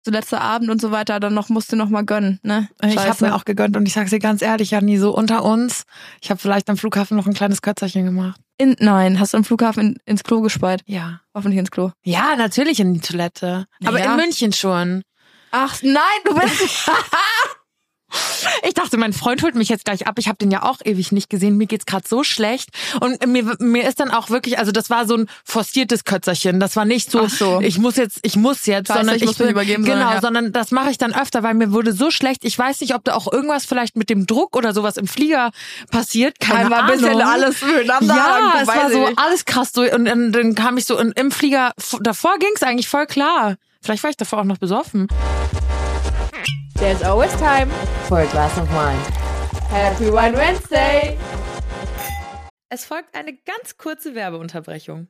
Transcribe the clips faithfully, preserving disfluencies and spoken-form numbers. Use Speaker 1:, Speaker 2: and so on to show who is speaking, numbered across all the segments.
Speaker 1: so letzter Abend und so weiter, dann noch musst du noch mal gönnen, ne?
Speaker 2: Ich habe mir auch gegönnt und ich sag's dir ganz ehrlich, Janni, so unter uns, ich habe vielleicht am Flughafen noch ein kleines Kötzerchen gemacht.
Speaker 1: In, nein, hast du am Flughafen in, ins Klo gespeit?
Speaker 2: Ja.
Speaker 1: Hoffentlich ins Klo.
Speaker 2: Ja, natürlich in die Toilette. Aber
Speaker 1: ja.
Speaker 2: in München schon.
Speaker 1: Ach, nein, du bist...
Speaker 2: Ich dachte, mein Freund holt mich jetzt gleich ab. Ich habe den ja auch ewig nicht gesehen. Mir geht's gerade so schlecht. Und mir, mir ist dann auch wirklich, also das war so ein forciertes Kötzerchen. Das war nicht so,
Speaker 1: so.
Speaker 2: ich muss jetzt, ich muss jetzt,
Speaker 1: Scheiße,
Speaker 2: sondern
Speaker 1: ich,
Speaker 2: ich
Speaker 1: muss
Speaker 2: bin,
Speaker 1: mich übergeben.
Speaker 2: genau,
Speaker 1: sondern, ja.
Speaker 2: sondern das mache ich dann öfter, weil mir wurde so schlecht. Ich weiß nicht, ob da auch irgendwas vielleicht mit dem Druck oder sowas im Flieger passiert. Keine
Speaker 1: Einmal
Speaker 2: Ahnung.
Speaker 1: ein bisschen alles miteinander.
Speaker 2: Ja, es war so
Speaker 1: nicht.
Speaker 2: alles krass durch. Und dann, dann kam ich so in, im Flieger, davor ging's eigentlich voll klar. Vielleicht war ich davor auch noch besoffen.
Speaker 3: There's always time for a glass of wine. Happy Wine Wednesday!
Speaker 2: Es folgt eine ganz kurze Werbeunterbrechung.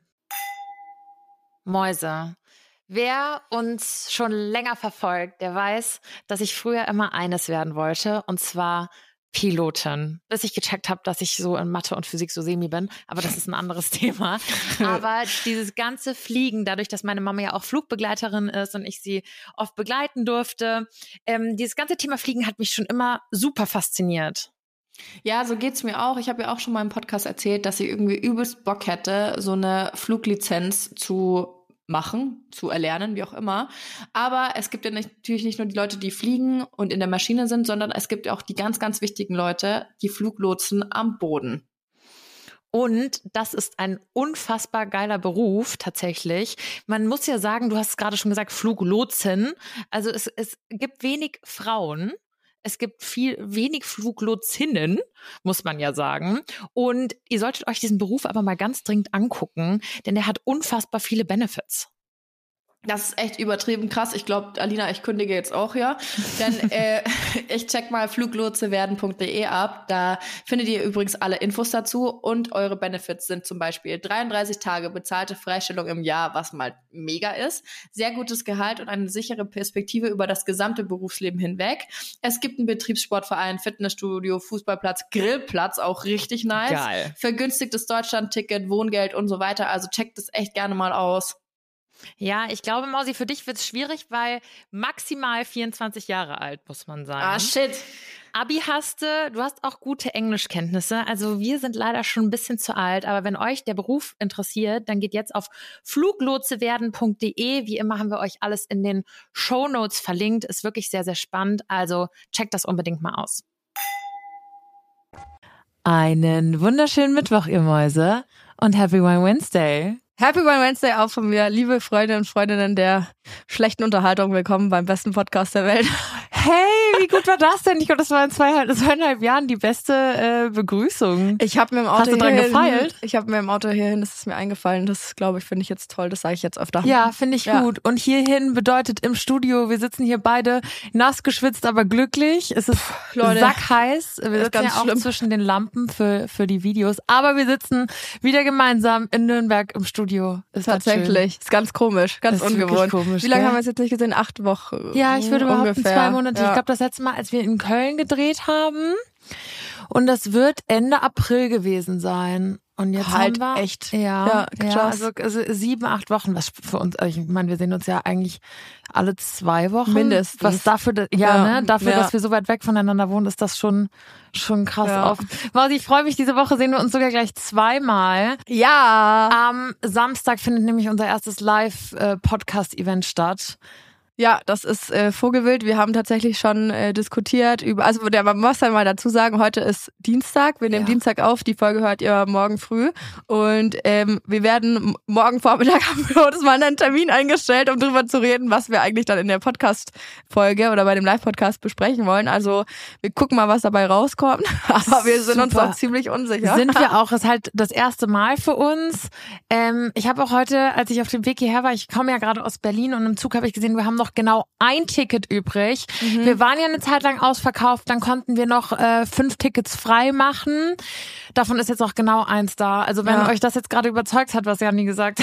Speaker 2: Mäuse. Wer uns schon länger verfolgt, der weiß, dass ich früher immer eines werden wollte, und zwar Pilotin. Bis ich gecheckt habe, dass ich so in Mathe und Physik so semi bin, aber das ist ein anderes Thema. Aber dieses ganze Fliegen, dadurch, dass meine Mama ja auch Flugbegleiterin ist und ich sie oft begleiten durfte, ähm, dieses ganze Thema Fliegen hat mich schon immer super fasziniert.
Speaker 1: Ja, so geht's mir auch. Ich habe ja auch schon mal im Podcast erzählt, dass ich irgendwie übelst Bock hätte, so eine Fluglizenz zu machen, zu erlernen, wie auch immer. Aber es gibt ja nicht, natürlich nicht nur die Leute, die fliegen und in der Maschine sind, sondern es gibt auch die ganz, ganz wichtigen Leute, die Fluglotsen am Boden.
Speaker 2: Und das ist ein unfassbar geiler Beruf tatsächlich. Man muss ja sagen, du hast es gerade schon gesagt, Fluglotsin. Also es, es gibt wenig Frauen. Es gibt viel wenig Fluglotsinnen, muss man ja sagen. Und ihr solltet euch diesen Beruf aber mal ganz dringend angucken, denn der hat unfassbar viele Benefits.
Speaker 1: Das ist echt übertrieben krass. Ich glaube, Alina, ich kündige jetzt auch, ja. Denn äh, ich check mal fluglotsewerden punkt de ab. Da findet ihr übrigens alle Infos dazu. Und eure Benefits sind zum Beispiel dreiunddreißig Tage bezahlte Freistellung im Jahr, was mal mega ist. Sehr gutes Gehalt und eine sichere Perspektive über das gesamte Berufsleben hinweg. Es gibt einen Betriebssportverein, Fitnessstudio, Fußballplatz, Grillplatz, auch richtig nice.
Speaker 2: Geil.
Speaker 1: Vergünstigtes Deutschlandticket, Wohngeld und so weiter. Also checkt es echt gerne mal aus.
Speaker 2: Ja, ich glaube, Mausi, für dich wird es schwierig, weil maximal vierundzwanzig Jahre alt, muss man sagen.
Speaker 1: Ah, shit.
Speaker 2: Abi hast du, du hast auch gute Englischkenntnisse. Also wir sind leider schon ein bisschen zu alt, aber wenn euch der Beruf interessiert, dann geht jetzt auf fluglotsewerden punkt de. Wie immer haben wir euch alles in den Shownotes verlinkt. Ist wirklich sehr, sehr spannend. Also checkt das unbedingt mal aus. Einen wunderschönen Mittwoch, ihr Mäuse, und Happy Wine Wednesday.
Speaker 1: Happy Wine Wednesday auch von mir. Liebe Freunde und Freundinnen der schlechten Unterhaltung, willkommen beim besten Podcast der Welt.
Speaker 2: Hey, wie gut war das denn? Ich glaube, das war in zweieinhalb, zweieinhalb Jahren die beste äh, Begrüßung.
Speaker 1: Ich habe mir im Auto
Speaker 2: Hast du dran
Speaker 1: hierhin,
Speaker 2: gefeilt?
Speaker 1: Ich habe mir im Auto hierhin, das ist mir eingefallen. Das, glaube ich, finde ich jetzt toll. Das sage ich jetzt öfter.
Speaker 2: Ja, finde ich
Speaker 1: Ja.
Speaker 2: gut. Und hierhin bedeutet im Studio, wir sitzen hier beide nass geschwitzt, aber glücklich. Es ist
Speaker 1: Leute,
Speaker 2: sackheiß. Wir
Speaker 1: ist
Speaker 2: sitzen
Speaker 1: ganz
Speaker 2: ja auch
Speaker 1: schlimm.
Speaker 2: zwischen den Lampen für für die Videos. Aber wir sitzen wieder gemeinsam in Nürnberg im Studio. Ist das schön?
Speaker 1: Tatsächlich. Ist ganz komisch, ganz
Speaker 2: Das ist wirklich
Speaker 1: ungewohnt.
Speaker 2: komisch,
Speaker 1: Wie lange
Speaker 2: gell?
Speaker 1: haben wir es jetzt nicht gesehen? Acht Wochen.
Speaker 2: Ja, ich würde behaupten
Speaker 1: ungefähr.
Speaker 2: zwei Monate.
Speaker 1: Ja.
Speaker 2: Ich glaube, das letzte Mal, als wir in Köln gedreht haben. Und das wird Ende April gewesen sein. Und jetzt
Speaker 1: Halt
Speaker 2: haben wir
Speaker 1: echt.
Speaker 2: Ja,
Speaker 1: Ja,
Speaker 2: ja,
Speaker 1: krass.
Speaker 2: also, also sieben, acht Wochen, was für uns, also ich meine, wir sehen uns ja eigentlich alle zwei Wochen.
Speaker 1: Mindestens.
Speaker 2: Was dafür, ja,
Speaker 1: Ja,
Speaker 2: ne, dafür,
Speaker 1: ja.
Speaker 2: dass wir so weit weg voneinander wohnen, ist das schon, schon krass
Speaker 1: Ja.
Speaker 2: oft. Mausi, ich freue mich, diese Woche sehen wir uns sogar gleich zweimal.
Speaker 1: Ja.
Speaker 2: Am Samstag findet nämlich unser erstes Live-Podcast-Event statt.
Speaker 1: Ja, das ist äh, Vogelwild. Wir haben tatsächlich schon äh, diskutiert über, also der, man muss dann mal dazu sagen, heute ist Dienstag. Wir nehmen
Speaker 2: Ja.
Speaker 1: Dienstag auf. Die Folge hört ihr morgen früh. Und ähm, wir werden m- morgen Vormittag haben wir uns mal einen Termin eingestellt, um drüber zu reden, was wir eigentlich dann in der Podcast-Folge oder bei dem Live-Podcast besprechen wollen. Also wir gucken mal, was dabei rauskommt. Aber wir sind uns
Speaker 2: Super.
Speaker 1: noch ziemlich unsicher.
Speaker 2: Sind wir auch, ist halt das erste Mal für uns. Ähm, ich habe auch heute, als ich auf dem Weg hierher war, ich komme ja gerade aus Berlin und im Zug habe ich gesehen, wir haben noch genau ein Ticket übrig.
Speaker 1: Mhm.
Speaker 2: Wir waren ja eine Zeit lang ausverkauft, dann konnten wir noch äh, fünf Tickets frei machen. Davon ist jetzt auch genau eins da. Also wenn
Speaker 1: Ja.
Speaker 2: euch das jetzt gerade überzeugt hat, was Janni gesagt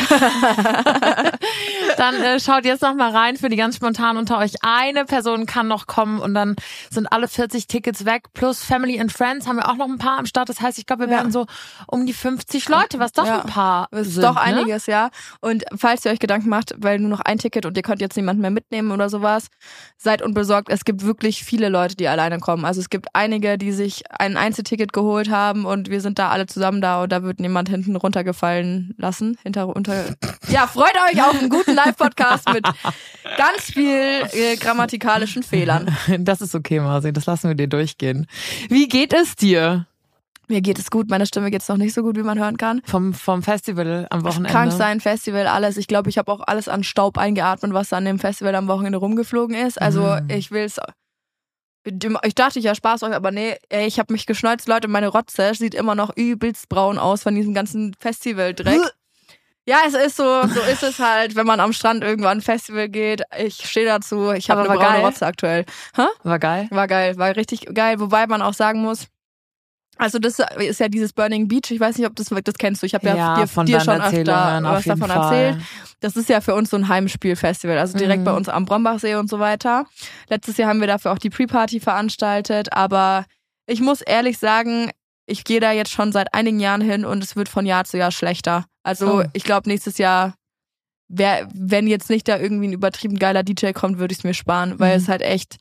Speaker 2: hat, dann äh, schaut jetzt noch mal rein für die ganz spontan unter euch. Eine Person kann noch kommen und dann sind alle vierzig Tickets weg. Plus Family and Friends haben wir auch noch ein paar am Start. Das heißt, ich glaube, wir
Speaker 1: Ja.
Speaker 2: werden so um die fünfzig Leute, was doch
Speaker 1: Ja.
Speaker 2: ein paar
Speaker 1: Das ist
Speaker 2: sind.
Speaker 1: doch
Speaker 2: ne?
Speaker 1: einiges, ja. Und falls ihr euch Gedanken macht, weil nur noch ein Ticket und ihr könnt jetzt niemanden mehr mit, mitnehmen oder sowas, seid unbesorgt. Es gibt wirklich viele Leute, die alleine kommen. Also es gibt einige, die sich ein Einzelticket geholt haben und wir sind da alle zusammen da und da wird niemand hinten runtergefallen lassen. Hinter, unter. Ja, freut euch auf einen guten Live-Podcast mit ganz viel äh, grammatikalischen Fehlern.
Speaker 2: Das ist okay, Marci, das lassen wir dir durchgehen. Wie geht es dir?
Speaker 1: Mir geht es gut, meine Stimme geht es noch nicht so gut, wie man hören kann.
Speaker 2: Vom, vom Festival am Wochenende?
Speaker 1: Krank sein, Festival, alles. Ich glaube, ich habe auch alles an Staub eingeatmet, was an dem Festival am Wochenende rumgeflogen ist. Also mm. ich will es... Ich dachte, ich erspaß euch, aber nee, ey, ich habe mich geschneuzt. Leute, meine Rotze sieht immer noch übelst braun aus von diesem ganzen Festivaldreck. Ja, es ist so, so ist es halt, wenn man am Strand irgendwann ein Festival geht. Ich stehe dazu, ich habe eine braune geil. Rotze aktuell. Hä?
Speaker 2: War geil?
Speaker 1: War geil, war richtig geil. Wobei man auch sagen muss, also das ist ja dieses Burning Beach, ich weiß nicht, ob das das kennst du. Ich habe ja,
Speaker 2: ja
Speaker 1: dir,
Speaker 2: von
Speaker 1: dir schon öfter
Speaker 2: was
Speaker 1: davon
Speaker 2: Fall.
Speaker 1: erzählt. Das ist ja für uns so ein Heimspielfestival, also direkt
Speaker 2: mhm.
Speaker 1: bei uns am Brombachsee und so weiter. Letztes Jahr haben wir dafür auch die Pre-Party veranstaltet, aber ich muss ehrlich sagen, ich gehe da jetzt schon seit einigen Jahren hin und es wird von Jahr zu Jahr schlechter. Also oh. ich glaube, nächstes Jahr, wär, wenn jetzt nicht da irgendwie ein übertrieben geiler D J kommt, würde ich es mir sparen, weil mhm. es halt echt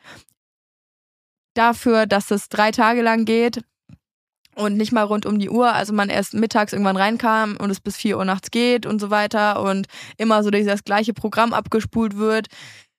Speaker 1: dafür, dass es drei Tage lang geht, und nicht mal rund um die Uhr, also man erst mittags irgendwann reinkam und es bis vier Uhr nachts geht und so weiter und immer so durch das gleiche Programm abgespult wird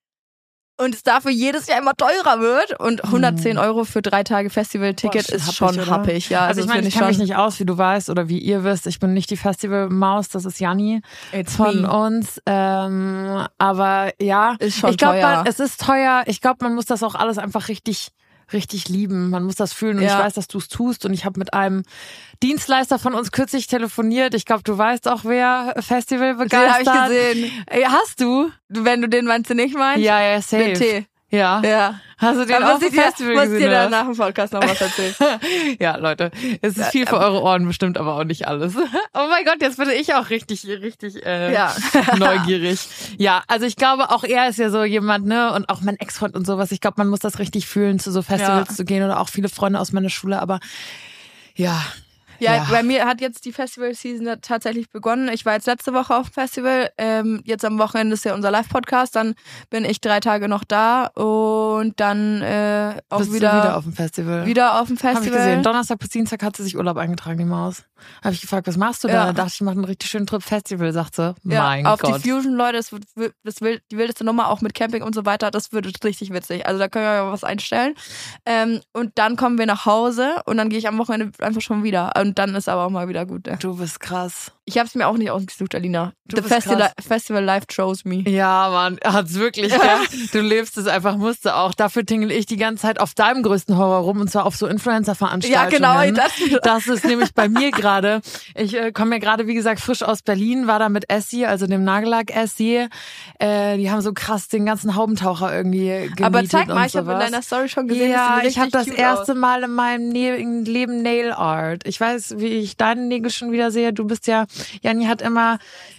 Speaker 1: und es dafür jedes Jahr immer teurer wird und hundertzehn Euro für drei Tage Festival-Ticket Boah, ist happig, schon oder? happig. Ja,
Speaker 2: also, also ich meine, ich kenne mich nicht aus, wie du weißt oder wie ihr wisst. Ich bin nicht die Festival-Maus, das ist Janni It's von me. uns. Ähm, aber ja,
Speaker 1: ist schon
Speaker 2: ich glaube,
Speaker 1: teuer.
Speaker 2: Es ist teuer. Ich glaube, man muss das auch alles einfach richtig richtig lieben. Man muss das fühlen und ja. ich weiß, dass du es tust und ich habe mit einem Dienstleister von uns kürzlich telefoniert. Ich glaube, du weißt auch, wer Festival begeistert.
Speaker 1: Den habe ich gesehen.
Speaker 2: Hast du?
Speaker 1: Wenn du den meinst, du nicht meinst?
Speaker 2: Ja, ja, safe.
Speaker 1: B T.
Speaker 2: Ja.
Speaker 1: ja.
Speaker 2: Hast du den auf dem Festival
Speaker 1: dir,
Speaker 2: gesehen?
Speaker 1: Muss dir dann nach dem Podcast noch was erzählen.
Speaker 2: Ja, Leute, es ist viel für eure Ohren bestimmt, aber auch nicht alles. Oh mein Gott, jetzt bin ich auch richtig, richtig äh,
Speaker 1: ja.
Speaker 2: neugierig. Ja, also ich glaube, auch er ist ja so jemand, ne, und auch mein Ex-Freund und sowas. Ich glaube, man muss das richtig fühlen, zu so Festivals ja. zu gehen oder auch viele Freunde aus meiner Schule, aber ja.
Speaker 1: Ja,
Speaker 2: ja,
Speaker 1: bei mir hat jetzt die Festival-Season tatsächlich begonnen. Ich war jetzt letzte Woche auf dem Festival. Ähm, jetzt am Wochenende ist ja unser Live-Podcast. Dann bin ich drei Tage noch da und dann äh, auch
Speaker 2: Bist
Speaker 1: wieder,
Speaker 2: du wieder auf dem Festival.
Speaker 1: Wieder auf dem Festival.
Speaker 2: Hab ich gesehen. Donnerstag bis Dienstag hat sie sich Urlaub eingetragen, die Maus. Habe ich gefragt, was machst du da?
Speaker 1: Ja.
Speaker 2: Da dachte ich, ich mache einen richtig schönen Trip Festival, sagt sie.
Speaker 1: Ja,
Speaker 2: mein
Speaker 1: auf
Speaker 2: Gott.
Speaker 1: die Fusion, Leute, das wird, das will, die wildeste Nummer, auch mit Camping und so weiter, das wird richtig witzig. Also da können wir ja was einstellen. Ähm, und dann kommen wir nach Hause und dann gehe ich am Wochenende einfach schon wieder. Und dann ist aber auch mal wieder gut. Ne?
Speaker 2: Du bist krass.
Speaker 1: Ich habe es mir auch nicht ausgesucht, Alina.
Speaker 2: Du
Speaker 1: The
Speaker 2: bist
Speaker 1: Festival,
Speaker 2: krass.
Speaker 1: Festival Life chose me.
Speaker 2: Ja, Mann, hat's wirklich, gell? Du lebst es einfach, musst du auch. Dafür tingle ich die ganze Zeit auf deinem größten Horror rum und zwar auf so Influencer-Veranstaltungen.
Speaker 1: Ja, genau. Das,
Speaker 2: das ist nämlich bei mir gerade. Ich äh, komme ja gerade, wie gesagt, frisch aus Berlin, war da mit Essie, also dem Nagellack-Essie. Äh, die haben so krass den ganzen Haubentaucher irgendwie gemietet.
Speaker 1: Aber zeig mal, ich
Speaker 2: habe
Speaker 1: in deiner Story schon gesehen,
Speaker 2: ja, ich habe das erste
Speaker 1: aus.
Speaker 2: Mal in meinem ne- Leben Nail Art. Ich weiß, wie ich deine Nägel schon wieder sehe. Du bist ja, Janni hat immer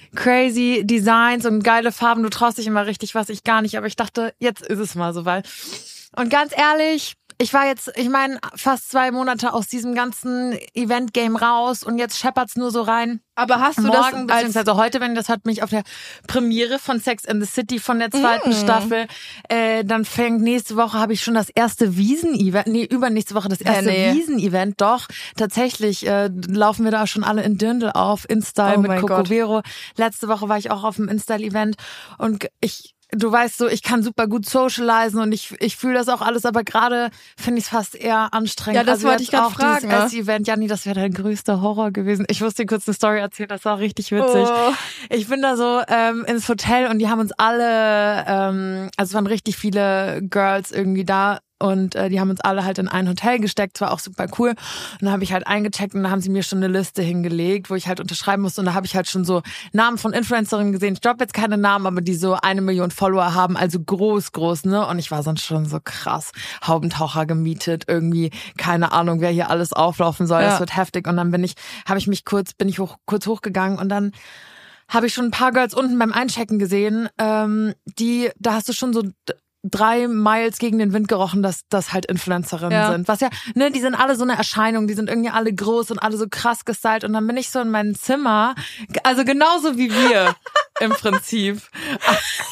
Speaker 2: crazy Designs und geile Farben. Du traust dich immer richtig was, ich gar nicht. Aber ich dachte, jetzt ist es mal soweit. Und ganz ehrlich, ich war jetzt, ich meine, fast zwei Monate aus diesem ganzen Event-Game raus und jetzt scheppert's nur so rein.
Speaker 1: Aber hast du
Speaker 2: Morgen,
Speaker 1: das
Speaker 2: beziehungsweise heute, wenn das hat mich auf der Premiere von Sex and the City von der zweiten
Speaker 1: mm.
Speaker 2: Staffel, äh, dann fängt nächste Woche, habe ich schon das erste Wiesen-Event, nee, übernächste Woche das erste
Speaker 1: äh, nee.
Speaker 2: Wiesen-Event, doch, tatsächlich äh, laufen wir da schon alle in Dirndl auf, InStyle
Speaker 1: oh
Speaker 2: mit Coco
Speaker 1: Gott.
Speaker 2: Vero. Letzte Woche war ich auch auf dem InStyle-Event und ich Du weißt so, ich kann super gut socialisen und ich ich fühle das auch alles, aber gerade finde ich es fast eher anstrengend.
Speaker 1: Ja, das
Speaker 2: also
Speaker 1: wollte ich gerade fragen.
Speaker 2: Dieses S-Event, Janni, das wäre dein größter Horror gewesen. Ich musste dir kurz eine Story erzählen, das war richtig witzig.
Speaker 1: Oh.
Speaker 2: Ich bin da so ähm, ins Hotel und die haben uns alle, ähm, also es waren richtig viele Girls irgendwie da. Und äh, die haben uns alle halt in ein Hotel gesteckt, das war auch super cool. Und dann habe ich halt eingecheckt und da haben sie mir schon eine Liste hingelegt, wo ich halt unterschreiben musste. Und da habe ich halt schon so Namen von Influencerinnen gesehen. Ich droppe jetzt keine Namen, aber die so eine Million Follower haben, also groß, groß, ne? Und ich war sonst schon so krass. Haubentaucher gemietet, irgendwie, keine Ahnung, wer hier alles auflaufen soll.
Speaker 1: Ja.
Speaker 2: Das wird heftig. Und dann bin ich, habe ich mich kurz, bin ich hoch, kurz hochgegangen und dann habe ich schon ein paar Girls unten beim Einchecken gesehen, ähm, die, da hast du schon so drei Miles gegen den Wind gerochen, dass das halt Influencerinnen
Speaker 1: ja.
Speaker 2: sind. Was ja, ne, die sind alle so eine Erscheinung, die sind irgendwie alle groß und alle so krass gestylt und dann bin ich so in meinem Zimmer, also genauso wie wir im Prinzip.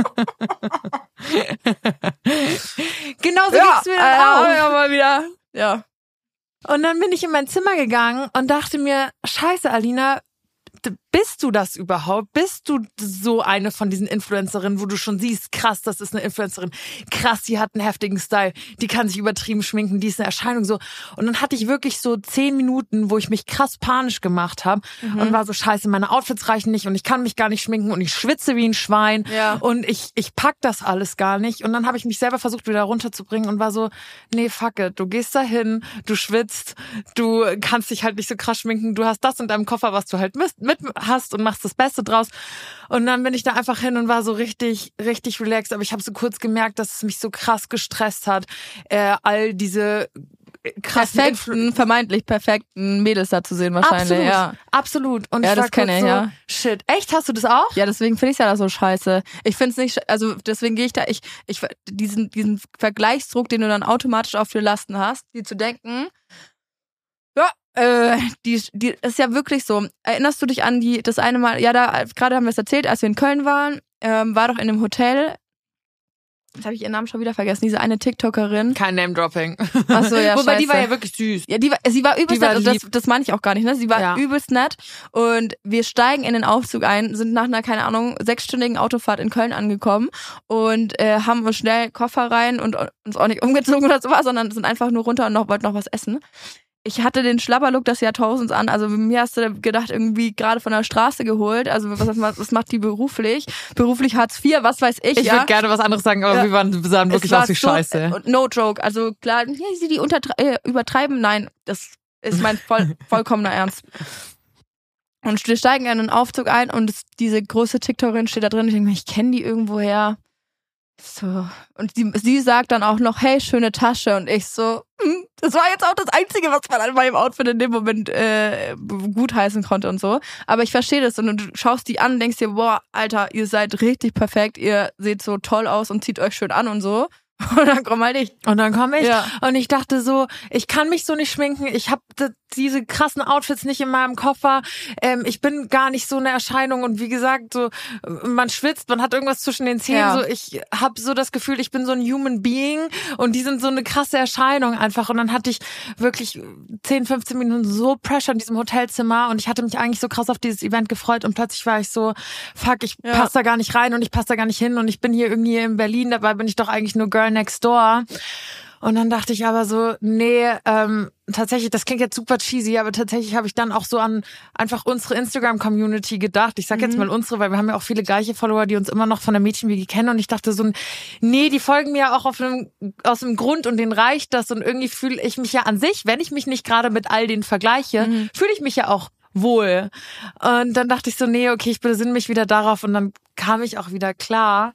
Speaker 2: Genauso
Speaker 1: Ja,
Speaker 2: ging's mir
Speaker 1: äh,
Speaker 2: dann auch.
Speaker 1: ja, mal wieder. Ja.
Speaker 2: Und dann bin ich in mein Zimmer gegangen und dachte mir, scheiße, Alina, bist du das überhaupt? Bist du so eine von diesen Influencerinnen, wo du schon siehst, krass, das ist eine Influencerin, krass, die hat einen heftigen Style, die kann sich übertrieben schminken, die ist eine Erscheinung so. Und dann hatte ich wirklich so zehn Minuten, wo ich mich krass panisch gemacht habe mhm. und war so, scheiße, meine Outfits reichen nicht und ich kann mich gar nicht schminken und ich schwitze wie ein Schwein
Speaker 1: ja.
Speaker 2: und ich ich pack das alles gar nicht. Und dann habe ich mich selber versucht, wieder runterzubringen und war so, nee, fuck it, du gehst da hin, du schwitzt, du kannst dich halt nicht so krass schminken, du hast das in deinem Koffer, was du halt mit hast und machst das Beste draus. Und dann bin ich da einfach hin und war so richtig, richtig relaxed. Aber ich habe so kurz gemerkt, dass es mich so krass gestresst hat, äh, all diese krassen,
Speaker 1: perfekten, vermeintlich perfekten Mädels da zu sehen wahrscheinlich.
Speaker 2: Absolut,
Speaker 1: ja.
Speaker 2: absolut. Und
Speaker 1: ja,
Speaker 2: ich war
Speaker 1: das kenne ich,
Speaker 2: so,
Speaker 1: ja.
Speaker 2: Shit, echt, hast du das auch?
Speaker 1: Ja, deswegen finde ich ja da so scheiße. Ich finde es nicht, also deswegen gehe ich da, ich, ich, diesen, diesen Vergleichsdruck, den du dann automatisch auf dir lasten hast, dir zu denken, ja, Äh, die, die ist ja wirklich so. Erinnerst du dich an die, das eine Mal, ja, da, gerade haben wir es erzählt, als wir in Köln waren, ähm, war doch in einem Hotel, jetzt habe ich ihren Namen schon wieder vergessen, diese eine TikTokerin.
Speaker 2: Kein Name-Dropping.
Speaker 1: Achso, ja,
Speaker 2: Wobei,
Speaker 1: scheiße.
Speaker 2: die war ja wirklich süß.
Speaker 1: Ja, die war, sie war übelst
Speaker 2: Die war
Speaker 1: nett, und das, das meine ich auch gar nicht, ne? Sie war
Speaker 2: Ja.
Speaker 1: übelst nett und wir steigen in den Aufzug ein, sind nach einer, keine Ahnung, sechsstündigen Autofahrt in Köln angekommen und äh, haben uns schnell Koffer rein und uns auch nicht umgezogen oder sowas, sondern sind einfach nur runter und noch, wollten noch was essen. Ich hatte den Schlabberlook des Jahrtausends an, also mir hast du gedacht, irgendwie gerade von der Straße geholt, also was, was macht die beruflich? Beruflich Hartz vier, was weiß ich,
Speaker 2: Ich
Speaker 1: ja.
Speaker 2: würde gerne was anderes sagen, aber
Speaker 1: Ja.
Speaker 2: wir waren, sahen wirklich
Speaker 1: Es war
Speaker 2: aus wie
Speaker 1: so,
Speaker 2: Scheiße.
Speaker 1: No joke, also klar, ja, sie die untertre- äh, übertreiben, nein, das ist mein voll, vollkommener Ernst. Und wir steigen in einen Aufzug ein und es, diese große TikTokerin steht da drin, ich denke mir, ich kenne die irgendwoher. So. Und sie, sie sagt dann auch noch, hey, schöne Tasche. Und ich so, hm, das war jetzt auch das Einzige, was man an meinem Outfit in dem Moment äh, gutheißen konnte und so. Aber ich verstehe das und du schaust die an und denkst dir, boah, Alter, ihr seid richtig perfekt, ihr seht so toll aus und zieht euch schön an und so. Und dann komm halt ich.
Speaker 2: Und dann komme ich
Speaker 1: Ja.
Speaker 2: und ich dachte so, ich kann mich so nicht schminken, ich habe diese krassen Outfits nicht in meinem Koffer, ähm, ich bin gar nicht so eine Erscheinung und wie gesagt, so man schwitzt, man hat irgendwas zwischen den Zähnen,
Speaker 1: Ja.
Speaker 2: so ich habe so das Gefühl, ich bin so ein Human Being und die sind so eine krasse Erscheinung einfach und dann hatte ich wirklich zehn, fünfzehn Minuten so Pressure in diesem Hotelzimmer und ich hatte mich eigentlich so krass auf dieses Event gefreut und plötzlich war ich so, fuck, ich
Speaker 1: Ja.
Speaker 2: passe da gar nicht rein und ich passe da gar nicht hin und ich bin hier irgendwie in Berlin, dabei bin ich doch eigentlich nur Girl Next Door. Und dann dachte ich aber so, nee, ähm, tatsächlich, das klingt jetzt super cheesy, aber tatsächlich habe ich dann auch so an einfach unsere Instagram-Community gedacht. Ich sag
Speaker 1: Mhm.
Speaker 2: jetzt mal unsere, weil wir haben ja auch viele gleiche Follower, die uns immer noch von der Mädchenwiege kennen. Und ich dachte so, nee, die folgen mir auch auf einem, aus dem Grund und denen reicht das. Und irgendwie fühle ich mich ja an sich, wenn ich mich nicht gerade mit all denen vergleiche,
Speaker 1: Mhm.
Speaker 2: fühle ich mich ja auch wohl. Und dann dachte ich so, nee, okay, ich besinne mich wieder darauf. Und dann kam ich auch wieder klar.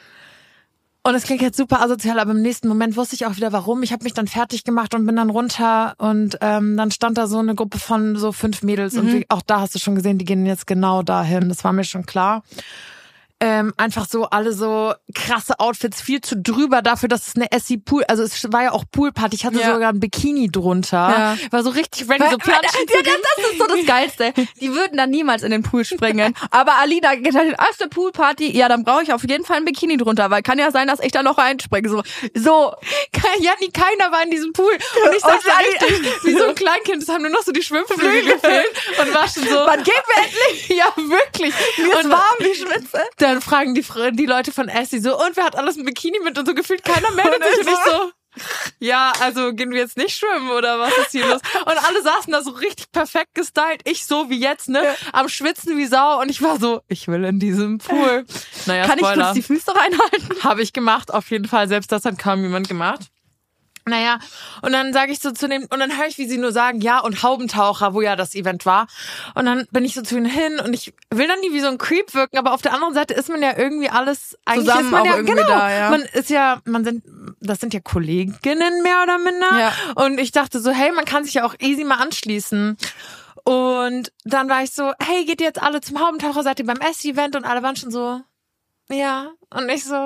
Speaker 2: Und es klingt jetzt super asozial, aber im nächsten Moment wusste ich auch wieder, warum. Ich habe mich dann fertig gemacht und bin dann runter und ähm, dann stand da so eine Gruppe von so fünf Mädels. Mhm. Und wie, auch da hast du schon gesehen, die gehen jetzt genau dahin. Das war mir schon klar. Ähm, einfach so alle so krasse Outfits, viel zu drüber dafür, dass es eine Essie Pool, also es war ja auch Poolparty, ich hatte
Speaker 1: Ja.
Speaker 2: sogar ein Bikini drunter,
Speaker 1: Ja.
Speaker 2: war so richtig ready, so
Speaker 1: Weil-
Speaker 2: platschen
Speaker 1: ja,
Speaker 2: zu
Speaker 1: das, das ist so das Geilste. Die würden dann niemals in den Pool springen. Aber Alina geht halt in die erste Poolparty, ja, dann brauche ich auf jeden Fall ein Bikini drunter, weil kann ja sein, dass ich da noch reinspringe. So, so.
Speaker 2: Janni, keiner war in diesem Pool. Und ich saß
Speaker 1: Und
Speaker 2: da
Speaker 1: Ali-
Speaker 2: richtig wie so ein Kleinkind. Es haben nur noch so die Schwimmflügel gefehlt. Und war schon so...
Speaker 1: Wann gehen wir endlich?
Speaker 2: Ja, wirklich.
Speaker 1: Mir ist
Speaker 2: Und
Speaker 1: warm, wie schwitze.
Speaker 2: dann fragen die, Fr- die Leute von Essie so, und wer hat alles ein Bikini mit? Und so gefühlt keiner meldet
Speaker 1: Und
Speaker 2: sich.
Speaker 1: ich
Speaker 2: Und ich so... Ja, also gehen wir jetzt nicht schwimmen oder was ist hier los? Und alle saßen da so richtig perfekt gestylt. Ich so wie jetzt, ne? Am Schwitzen wie Sau. Und ich war so, ich will in diesem Pool. Naja,
Speaker 1: Kann ich
Speaker 2: Spoiler.
Speaker 1: kurz die Füße reinhalten?
Speaker 2: Habe ich gemacht, auf jeden Fall. Selbst das hat kaum jemand gemacht. Naja, und dann sage ich so zu dem, und dann höre ich, wie sie nur sagen, ja, und Haubentaucher, wo ja das Event war. Und dann bin ich so zu ihnen hin und ich will dann nie wie so ein Creep wirken, aber auf der anderen Seite ist man ja irgendwie alles, eigentlich
Speaker 1: Zusammen
Speaker 2: ist man
Speaker 1: auch
Speaker 2: ja,
Speaker 1: irgendwie
Speaker 2: genau,
Speaker 1: da, ja.
Speaker 2: man ist ja, man sind, das sind ja Kolleginnen mehr oder minder.
Speaker 1: Ja.
Speaker 2: Und ich dachte so, hey, man kann sich ja auch easy mal anschließen. Und dann war ich so, hey, geht ihr jetzt alle zum Haubentaucher, seid ihr beim Ess-Event? Und alle waren schon so, ja. Und ich so,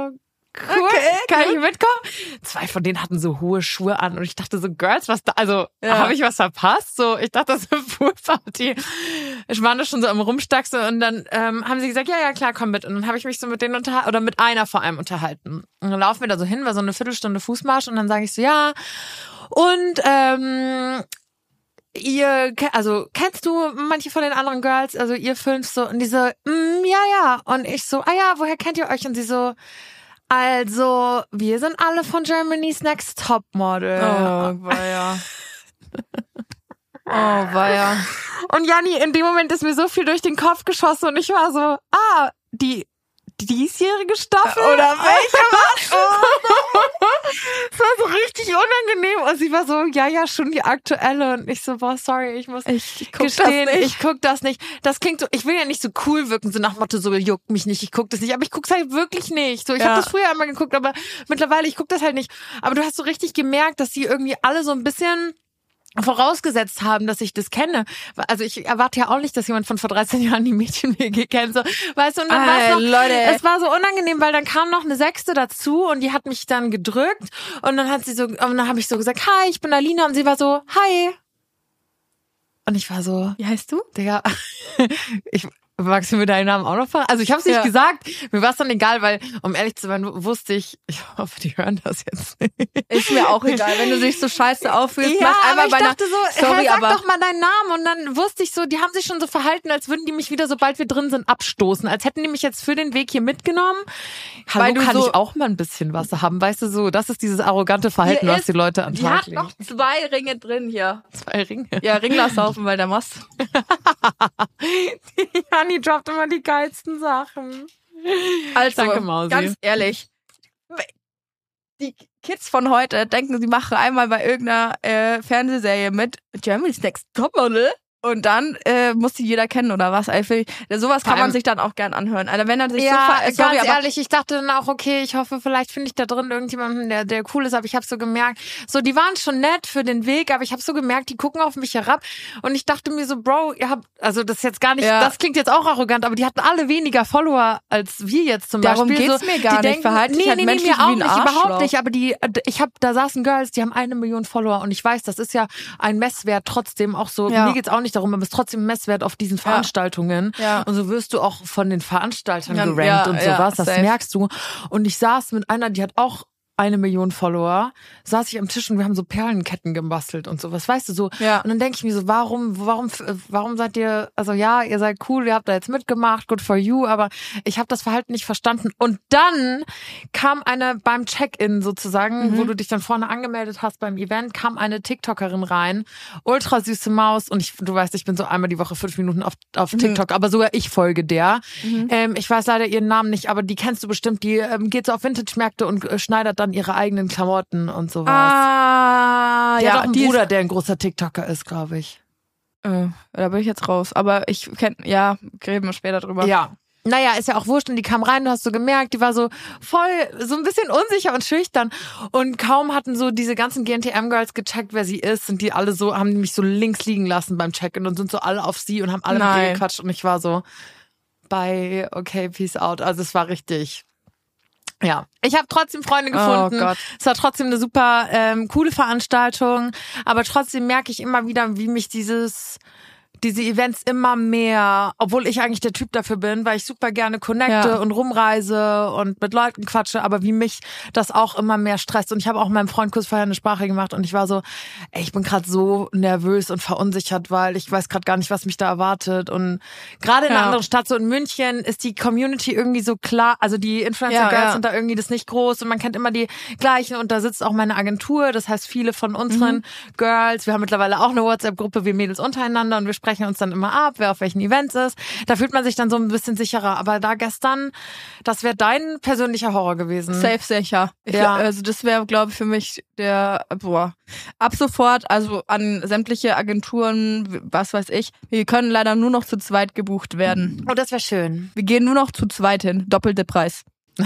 Speaker 2: Cool,
Speaker 1: Okay,
Speaker 2: kann
Speaker 1: gut.
Speaker 2: ich mitkommen? Zwei von denen hatten so hohe Schuhe an und ich dachte so, Girls, was da, also
Speaker 1: Ja.
Speaker 2: habe ich was verpasst? So, ich dachte, das ist eine Poolparty. Ich war da schon so am Rumstaxen und dann ähm, haben sie gesagt, ja, ja, klar, komm mit. Und dann habe ich mich so mit denen unterhalten, oder mit einer vor allem unterhalten. Und dann laufen wir da so hin, war so eine Viertelstunde Fußmarsch und dann sage ich so, ja, und ähm, ihr, ke- also kennst du manche von den anderen Girls, also ihr fünf so, und die so, mm, ja, ja. Und ich so, ah ja, woher kennt ihr euch? Und sie so, also, wir sind alle von Germany's Next Topmodel.
Speaker 1: Oh, weia. Oh, weia.
Speaker 2: Und Janni, in dem Moment ist mir so viel durch den Kopf geschossen und ich war so, ah, die diesjährige Staffel?
Speaker 1: Oder welche was?
Speaker 2: Es war so richtig unangenehm und sie war so, ja, ja, schon die aktuelle und ich so, boah, sorry, ich muss
Speaker 1: Ich, ich guck
Speaker 2: gestehen,
Speaker 1: das nicht.
Speaker 2: ich guck das nicht. Das klingt so, ich will ja nicht so cool wirken, so nach Motto, so juckt mich nicht, ich guck das nicht, aber ich guck's halt wirklich nicht. So, ich
Speaker 1: Ja.
Speaker 2: habe das früher einmal geguckt, aber mittlerweile, ich guck das halt nicht. Aber du hast so richtig gemerkt, dass sie irgendwie alle so ein bisschen vorausgesetzt haben, dass ich das kenne. Also ich erwarte ja auch nicht, dass jemand von vor dreizehn Jahren die Mädchen-W G kennt. So, weißt du, und dann
Speaker 1: Ey,
Speaker 2: war's noch,
Speaker 1: Leute.
Speaker 2: es war so unangenehm, weil dann kam noch eine Sechste dazu und die hat mich dann gedrückt und dann hat sie so, und dann habe ich so gesagt, hi, ich bin Alina und sie war so, hi. Und ich war so,
Speaker 1: Wie heißt du?
Speaker 2: Digga, ich, magst du mir deinen Namen auch noch verraten? Also ich habe es nicht
Speaker 1: Ja.
Speaker 2: gesagt, mir war es dann egal, weil, um ehrlich zu sein, wusste ich, ich hoffe, die hören das jetzt nicht.
Speaker 1: Ist mir auch egal. Wenn du dich so scheiße auffühlst,
Speaker 2: Ja,
Speaker 1: mach
Speaker 2: aber
Speaker 1: einmal
Speaker 2: ich
Speaker 1: bei einer...
Speaker 2: dachte so,
Speaker 1: Sorry,
Speaker 2: hey, sag
Speaker 1: aber...
Speaker 2: doch mal deinen Namen. Und dann wusste ich so, die haben sich schon so verhalten, als würden die mich wieder, sobald wir drin sind, abstoßen. Als hätten die mich jetzt für den Weg hier mitgenommen. Hallo,
Speaker 1: Weil du
Speaker 2: kann
Speaker 1: so-
Speaker 2: ich auch mal ein bisschen was haben. Weißt du so, das ist dieses arrogante Verhalten,
Speaker 1: Hier
Speaker 2: was
Speaker 1: ist-
Speaker 2: die Leute an den
Speaker 1: Die
Speaker 2: Tag
Speaker 1: hat
Speaker 2: legen.
Speaker 1: noch zwei Ringe drin hier.
Speaker 2: Zwei Ringe.
Speaker 1: Ja, Ringlershaufen, weil der Mast.
Speaker 2: Janni droppt immer die geilsten Sachen.
Speaker 1: Also,
Speaker 2: Danke, Mausi.
Speaker 1: ganz ehrlich, die Kids von heute denken, sie machen einmal bei irgendeiner äh, Fernsehserie mit, Germany's Next Topmodel, und dann äh, muss die jeder kennen oder was. Also, sowas
Speaker 2: Vor
Speaker 1: kann man
Speaker 2: allem-
Speaker 1: sich dann auch gern anhören. Also wenn er sich
Speaker 2: Ja,
Speaker 1: so ver- sorry,
Speaker 2: ganz
Speaker 1: aber
Speaker 2: ehrlich, ich dachte dann auch, okay, ich hoffe, vielleicht finde ich da drin irgendjemanden, der, der cool ist, aber ich habe so gemerkt, so, die waren schon nett für den Weg, aber ich habe so gemerkt, die gucken auf mich herab und ich dachte mir so, Bro, ihr habt, also das ist jetzt gar nicht,
Speaker 1: Ja.
Speaker 2: das klingt jetzt auch arrogant, aber die hatten alle weniger Follower als wir jetzt zum
Speaker 1: Darum
Speaker 2: Beispiel.
Speaker 1: geht's
Speaker 2: so,
Speaker 1: mir gar
Speaker 2: die
Speaker 1: nicht. Verhalte dich
Speaker 2: nee,
Speaker 1: halt
Speaker 2: nee, nee,
Speaker 1: menschlich
Speaker 2: mir auch
Speaker 1: wie ein
Speaker 2: nicht,
Speaker 1: Arschloch.
Speaker 2: überhaupt nicht, aber die, ich habe, da saßen Girls, die haben eine Million Follower und ich weiß, das ist ja ein Messwert trotzdem auch so,
Speaker 1: Ja.
Speaker 2: mir geht's auch nicht darum, aber es ist trotzdem ein Messwert auf diesen Veranstaltungen
Speaker 1: Ja.
Speaker 2: und so wirst du auch von den Veranstaltern
Speaker 1: Ja,
Speaker 2: gerankt
Speaker 1: ja,
Speaker 2: und
Speaker 1: ja,
Speaker 2: sowas, das
Speaker 1: safe.
Speaker 2: merkst du. Und ich saß mit einer, die hat auch eine Million Follower, saß ich am Tisch und wir haben so Perlenketten gebastelt und sowas, weißt du, so.
Speaker 1: Ja.
Speaker 2: Und dann denke ich mir so, warum, warum, warum seid ihr, also ja, ihr seid cool, ihr habt da jetzt mitgemacht, good for you, aber ich habe das Verhalten nicht verstanden. Und dann kam eine beim Check-in sozusagen,
Speaker 1: Mhm.
Speaker 2: wo du dich dann vorne angemeldet hast beim Event, kam eine TikTokerin rein, ultra süße Maus und ich, du weißt, ich bin so einmal die Woche fünf Minuten auf, auf
Speaker 1: Mhm.
Speaker 2: TikTok, aber sogar ich folge der. Ähm, ich weiß leider ihren Namen nicht, aber die kennst du bestimmt, die ähm, geht so auf Vintage-Märkte und äh, schneidet dann ihre eigenen Klamotten und sowas.
Speaker 1: Ah,
Speaker 2: die
Speaker 1: ja,
Speaker 2: hat auch einen
Speaker 1: die
Speaker 2: Bruder,
Speaker 1: ist,
Speaker 2: der ein großer TikToker ist, glaube ich.
Speaker 1: äh, da bin ich jetzt raus. Aber ich kenn, ja, reden wir später drüber.
Speaker 2: Ja. Naja, ist ja auch wurscht. Und die kam rein, du hast so gemerkt, die war so voll, so ein bisschen unsicher und schüchtern. Und kaum hatten so diese ganzen G N T M-Girls gecheckt, wer sie ist, sind die alle so, haben die mich so links liegen lassen beim Check-in und sind so alle auf sie und haben alle mit ihr
Speaker 1: Nein.
Speaker 2: gequatscht. Und ich war so, bye, okay, peace out. Also es war richtig. Ja, ich habe trotzdem Freunde gefunden.
Speaker 1: Oh Gott.
Speaker 2: Es war trotzdem eine super ähm, coole Veranstaltung, aber trotzdem merke ich immer wieder, wie mich dieses diese Events immer mehr, obwohl ich eigentlich der Typ dafür bin, weil ich super gerne connecte
Speaker 1: Ja.
Speaker 2: und rumreise und mit Leuten quatsche, aber wie mich das auch immer mehr stresst. Und ich habe auch meinem Freund kurz vorher eine Sprache gemacht und ich war so, ey, ich bin gerade so nervös und verunsichert, weil ich weiß gerade gar nicht, was mich da erwartet. Und gerade in einer
Speaker 1: Ja.
Speaker 2: anderen Stadt, so in München, ist die Community irgendwie so klar, also die Influencer-Girls
Speaker 1: Ja, ja.
Speaker 2: sind da irgendwie das nicht groß und man kennt immer die gleichen und da sitzt auch meine Agentur, das heißt viele von unseren
Speaker 1: Mhm.
Speaker 2: Girls, wir haben mittlerweile auch eine WhatsApp-Gruppe, wir Mädels untereinander und wir sprechen uns dann immer ab, wer auf welchen Events ist. Da fühlt man sich dann so ein bisschen sicherer. Aber da gestern, das wäre dein persönlicher Horror gewesen.
Speaker 1: Safe sicher. Ich,
Speaker 2: Ja.
Speaker 1: Also das wäre, glaube ich, für mich der, boah, ab sofort, also an sämtliche Agenturen, was weiß ich, wir können leider nur noch zu zweit gebucht werden.
Speaker 2: Oh, das wäre schön.
Speaker 1: Wir gehen nur noch zu zweit hin, doppelte Preis.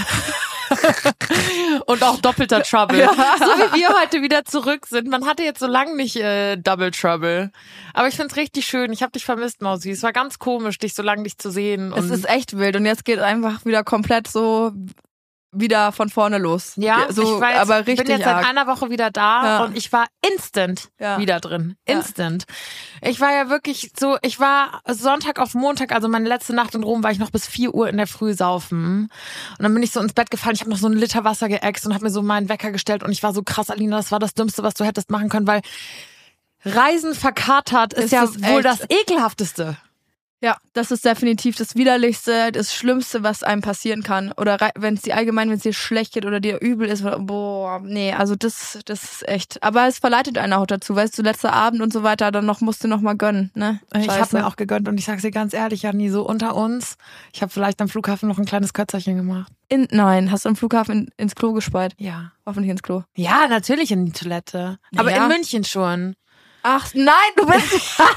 Speaker 2: Und auch doppelter Trouble.
Speaker 1: Ja.
Speaker 2: So wie wir heute wieder zurück sind. Man hatte jetzt so lange nicht äh, Double Trouble. Aber ich find's richtig schön. Ich habe dich vermisst, Mausi. Es war ganz komisch, dich so lange nicht zu sehen. Und
Speaker 1: Es ist echt wild und jetzt geht einfach wieder komplett so
Speaker 4: wieder von vorne los.
Speaker 2: Ja,
Speaker 4: so,
Speaker 2: ich war jetzt,
Speaker 4: aber richtig
Speaker 2: bin jetzt
Speaker 4: arg.
Speaker 2: seit einer Woche wieder da
Speaker 4: Ja.
Speaker 2: und ich war instant
Speaker 4: Ja.
Speaker 2: wieder drin.
Speaker 4: Ja.
Speaker 2: Instant. Ich war ja wirklich so, ich war Sonntag auf Montag, also meine letzte Nacht in Rom, war ich noch bis vier Uhr in der Früh saufen. Und dann bin ich so ins Bett gefallen, ich habe noch so einen Liter Wasser geäxt und habe mir so meinen Wecker gestellt und ich war so krass, Alina, das war das Dümmste, was du hättest machen können, weil Reisen verkatert ist,
Speaker 4: Ist
Speaker 2: ja
Speaker 4: das
Speaker 2: wohl
Speaker 4: echt?
Speaker 2: das Ekelhafteste.
Speaker 4: Ja, das ist definitiv das Widerlichste, das Schlimmste, was einem passieren kann. Oder wenn es dir allgemein, wenn es dir schlecht geht oder dir übel ist, oder, boah, nee, also das, das ist echt. Aber es verleitet einen auch dazu, weißt du, letzter Abend und so weiter, dann noch musst du noch mal gönnen, ne?
Speaker 2: Ich habe
Speaker 4: Scheiße.
Speaker 2: mir auch gegönnt und ich sag's dir ganz ehrlich, Janni, so unter uns, ich habe vielleicht am Flughafen noch ein kleines Kötzerchen gemacht.
Speaker 4: In, nein, hast du am Flughafen in, ins Klo gespeit?
Speaker 2: Ja.
Speaker 4: Hoffentlich ins Klo.
Speaker 2: Ja, natürlich in die Toilette. Aber
Speaker 4: Ja.
Speaker 2: in München schon.
Speaker 4: Ach, nein, du bist...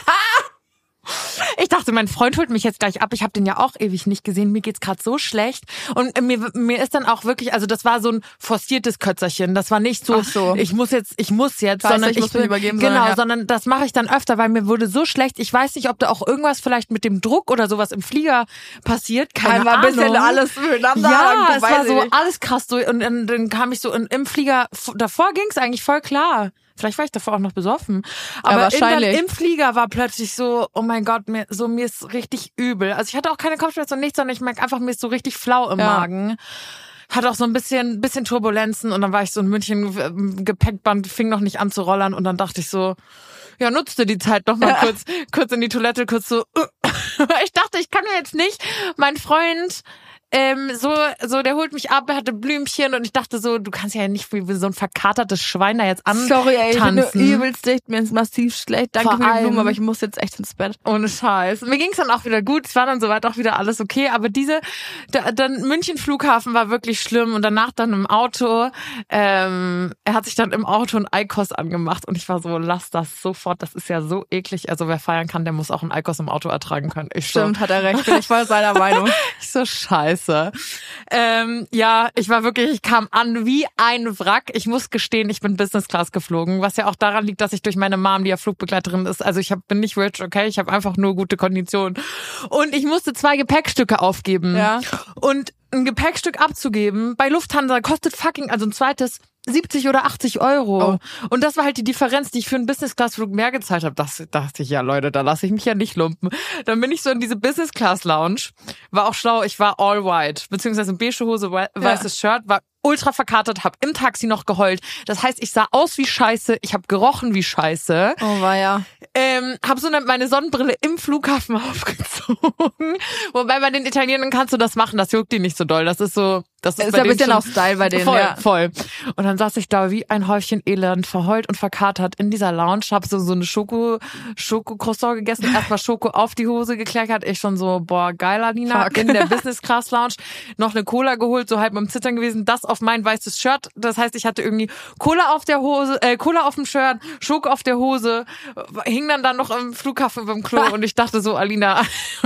Speaker 2: Ich dachte, mein Freund holt mich jetzt gleich ab. Ich habe den ja auch ewig nicht gesehen. Mir geht's gerade so schlecht. Und mir, mir ist dann auch wirklich, also das war so ein forciertes Kötzerchen. Das war nicht so,
Speaker 4: Ach so.
Speaker 2: ich muss jetzt, ich muss jetzt,
Speaker 4: Scheiße,
Speaker 2: sondern
Speaker 4: ich muss mich
Speaker 2: bin,
Speaker 4: übergeben,
Speaker 2: genau,
Speaker 4: sondern, ja.
Speaker 2: sondern das mache ich dann öfter, weil mir wurde so schlecht. Ich weiß nicht, ob da auch irgendwas vielleicht mit dem Druck oder sowas im Flieger passiert. Keine
Speaker 4: Einmal ein
Speaker 2: Ahnung.
Speaker 4: bisschen alles miteinander.
Speaker 2: Ja,
Speaker 4: dann
Speaker 2: es
Speaker 4: weiß
Speaker 2: war
Speaker 4: ich
Speaker 2: so
Speaker 4: nicht.
Speaker 2: alles krass so und dann, dann kam ich so in, im Flieger, davor ging's eigentlich voll klar. Vielleicht war ich davor auch noch besoffen. Aber
Speaker 4: wahrscheinlich.
Speaker 2: in, dann im Flieger war plötzlich so, oh mein Gott, mir, so mir ist richtig übel. Also ich hatte auch keine Kopfschmerzen und nichts, sondern ich merke einfach, mir ist so richtig flau im
Speaker 4: Ja.
Speaker 2: Magen. Hatte auch so ein bisschen, bisschen Turbulenzen und dann war ich so in München, ähm, Gepäckband fing noch nicht an zu rollern und dann dachte ich so, ja, nutzte die Zeit noch mal
Speaker 4: Ja.
Speaker 2: kurz, kurz in die Toilette, kurz so, ich dachte, ich kann mir jetzt nicht, mein Freund, ähm, so, so, der holt mich ab, er hatte Blümchen und ich dachte so, du kannst ja nicht wie so ein verkatertes Schwein da jetzt antanzen.
Speaker 4: Sorry, ey, ich bin nur übelst dicht, mir ist massiv schlecht. Danke
Speaker 2: Vor
Speaker 4: für die
Speaker 2: allem-
Speaker 4: Blumen, aber ich muss jetzt echt ins Bett.
Speaker 2: Ohne Scheiß. Mir ging's dann auch wieder gut. Es war dann soweit auch wieder alles okay. Aber diese, da, dann München Flughafen war wirklich schlimm und danach dann im Auto. Ähm, er hat sich dann im Auto ein Eikos angemacht und ich war so, lass das sofort. Das ist ja so eklig. Also wer feiern kann, der muss auch ein Eikos im Auto ertragen können. Ich
Speaker 4: Stimmt,
Speaker 2: so,
Speaker 4: hat er recht, bin ich voll seiner Meinung.
Speaker 2: ich so scheiße. Ähm, ja, ich war wirklich, ich kam an wie ein Wrack. Ich muss gestehen, ich bin Business Class geflogen, was ja auch daran liegt, dass ich durch meine Mom, die ja Flugbegleiterin ist, also ich hab, bin nicht rich, okay, ich habe einfach nur gute Konditionen. Und ich musste zwei Gepäckstücke aufgeben.
Speaker 4: Ja.
Speaker 2: Und ein Gepäckstück abzugeben bei Lufthansa kostet fucking, also ein zweites, siebzig oder achtzig Euro.
Speaker 4: Oh.
Speaker 2: Und das war halt die Differenz, die ich für einen Business-Class-Flug mehr gezahlt habe. Das dachte ich, ja Leute, da lasse ich mich ja nicht lumpen. Dann bin ich so in diese Business-Class-Lounge. War auch schlau, ich war all white. Beziehungsweise beige Hose, wei- weißes Shirt, war ultra verkatert, hab im Taxi noch geheult. Das heißt, ich sah aus wie Scheiße, ich habe gerochen wie Scheiße.
Speaker 4: Oh, war ja.
Speaker 2: Ähm, hab so eine, meine Sonnenbrille im Flughafen aufgezogen. Wobei bei den Italienern kannst du das machen, das juckt die nicht so doll. Das ist so, das ist,
Speaker 4: Ist
Speaker 2: bei
Speaker 4: ja ein
Speaker 2: denen
Speaker 4: bisschen
Speaker 2: schon-
Speaker 4: auch Style bei denen,
Speaker 2: voll,
Speaker 4: ja.
Speaker 2: voll. Und dann saß ich da wie ein Häufchen Elend, verheult und verkatert in dieser Lounge, hab so, so eine Schoko, Schoko-Croissant gegessen, erstmal Schoko auf die Hose gekleckert. Ich schon so, boah, geiler Nina,
Speaker 4: Fuck.
Speaker 2: in der Business-Class-Lounge. Noch eine Cola geholt, so halb beim Zittern gewesen, das auf mein weißes Shirt. Das heißt, ich hatte irgendwie Cola auf der Hose, äh, Cola auf dem Shirt, Schoko auf der Hose, hing dann da noch im Flughafen beim Klo und ich dachte so, Alina,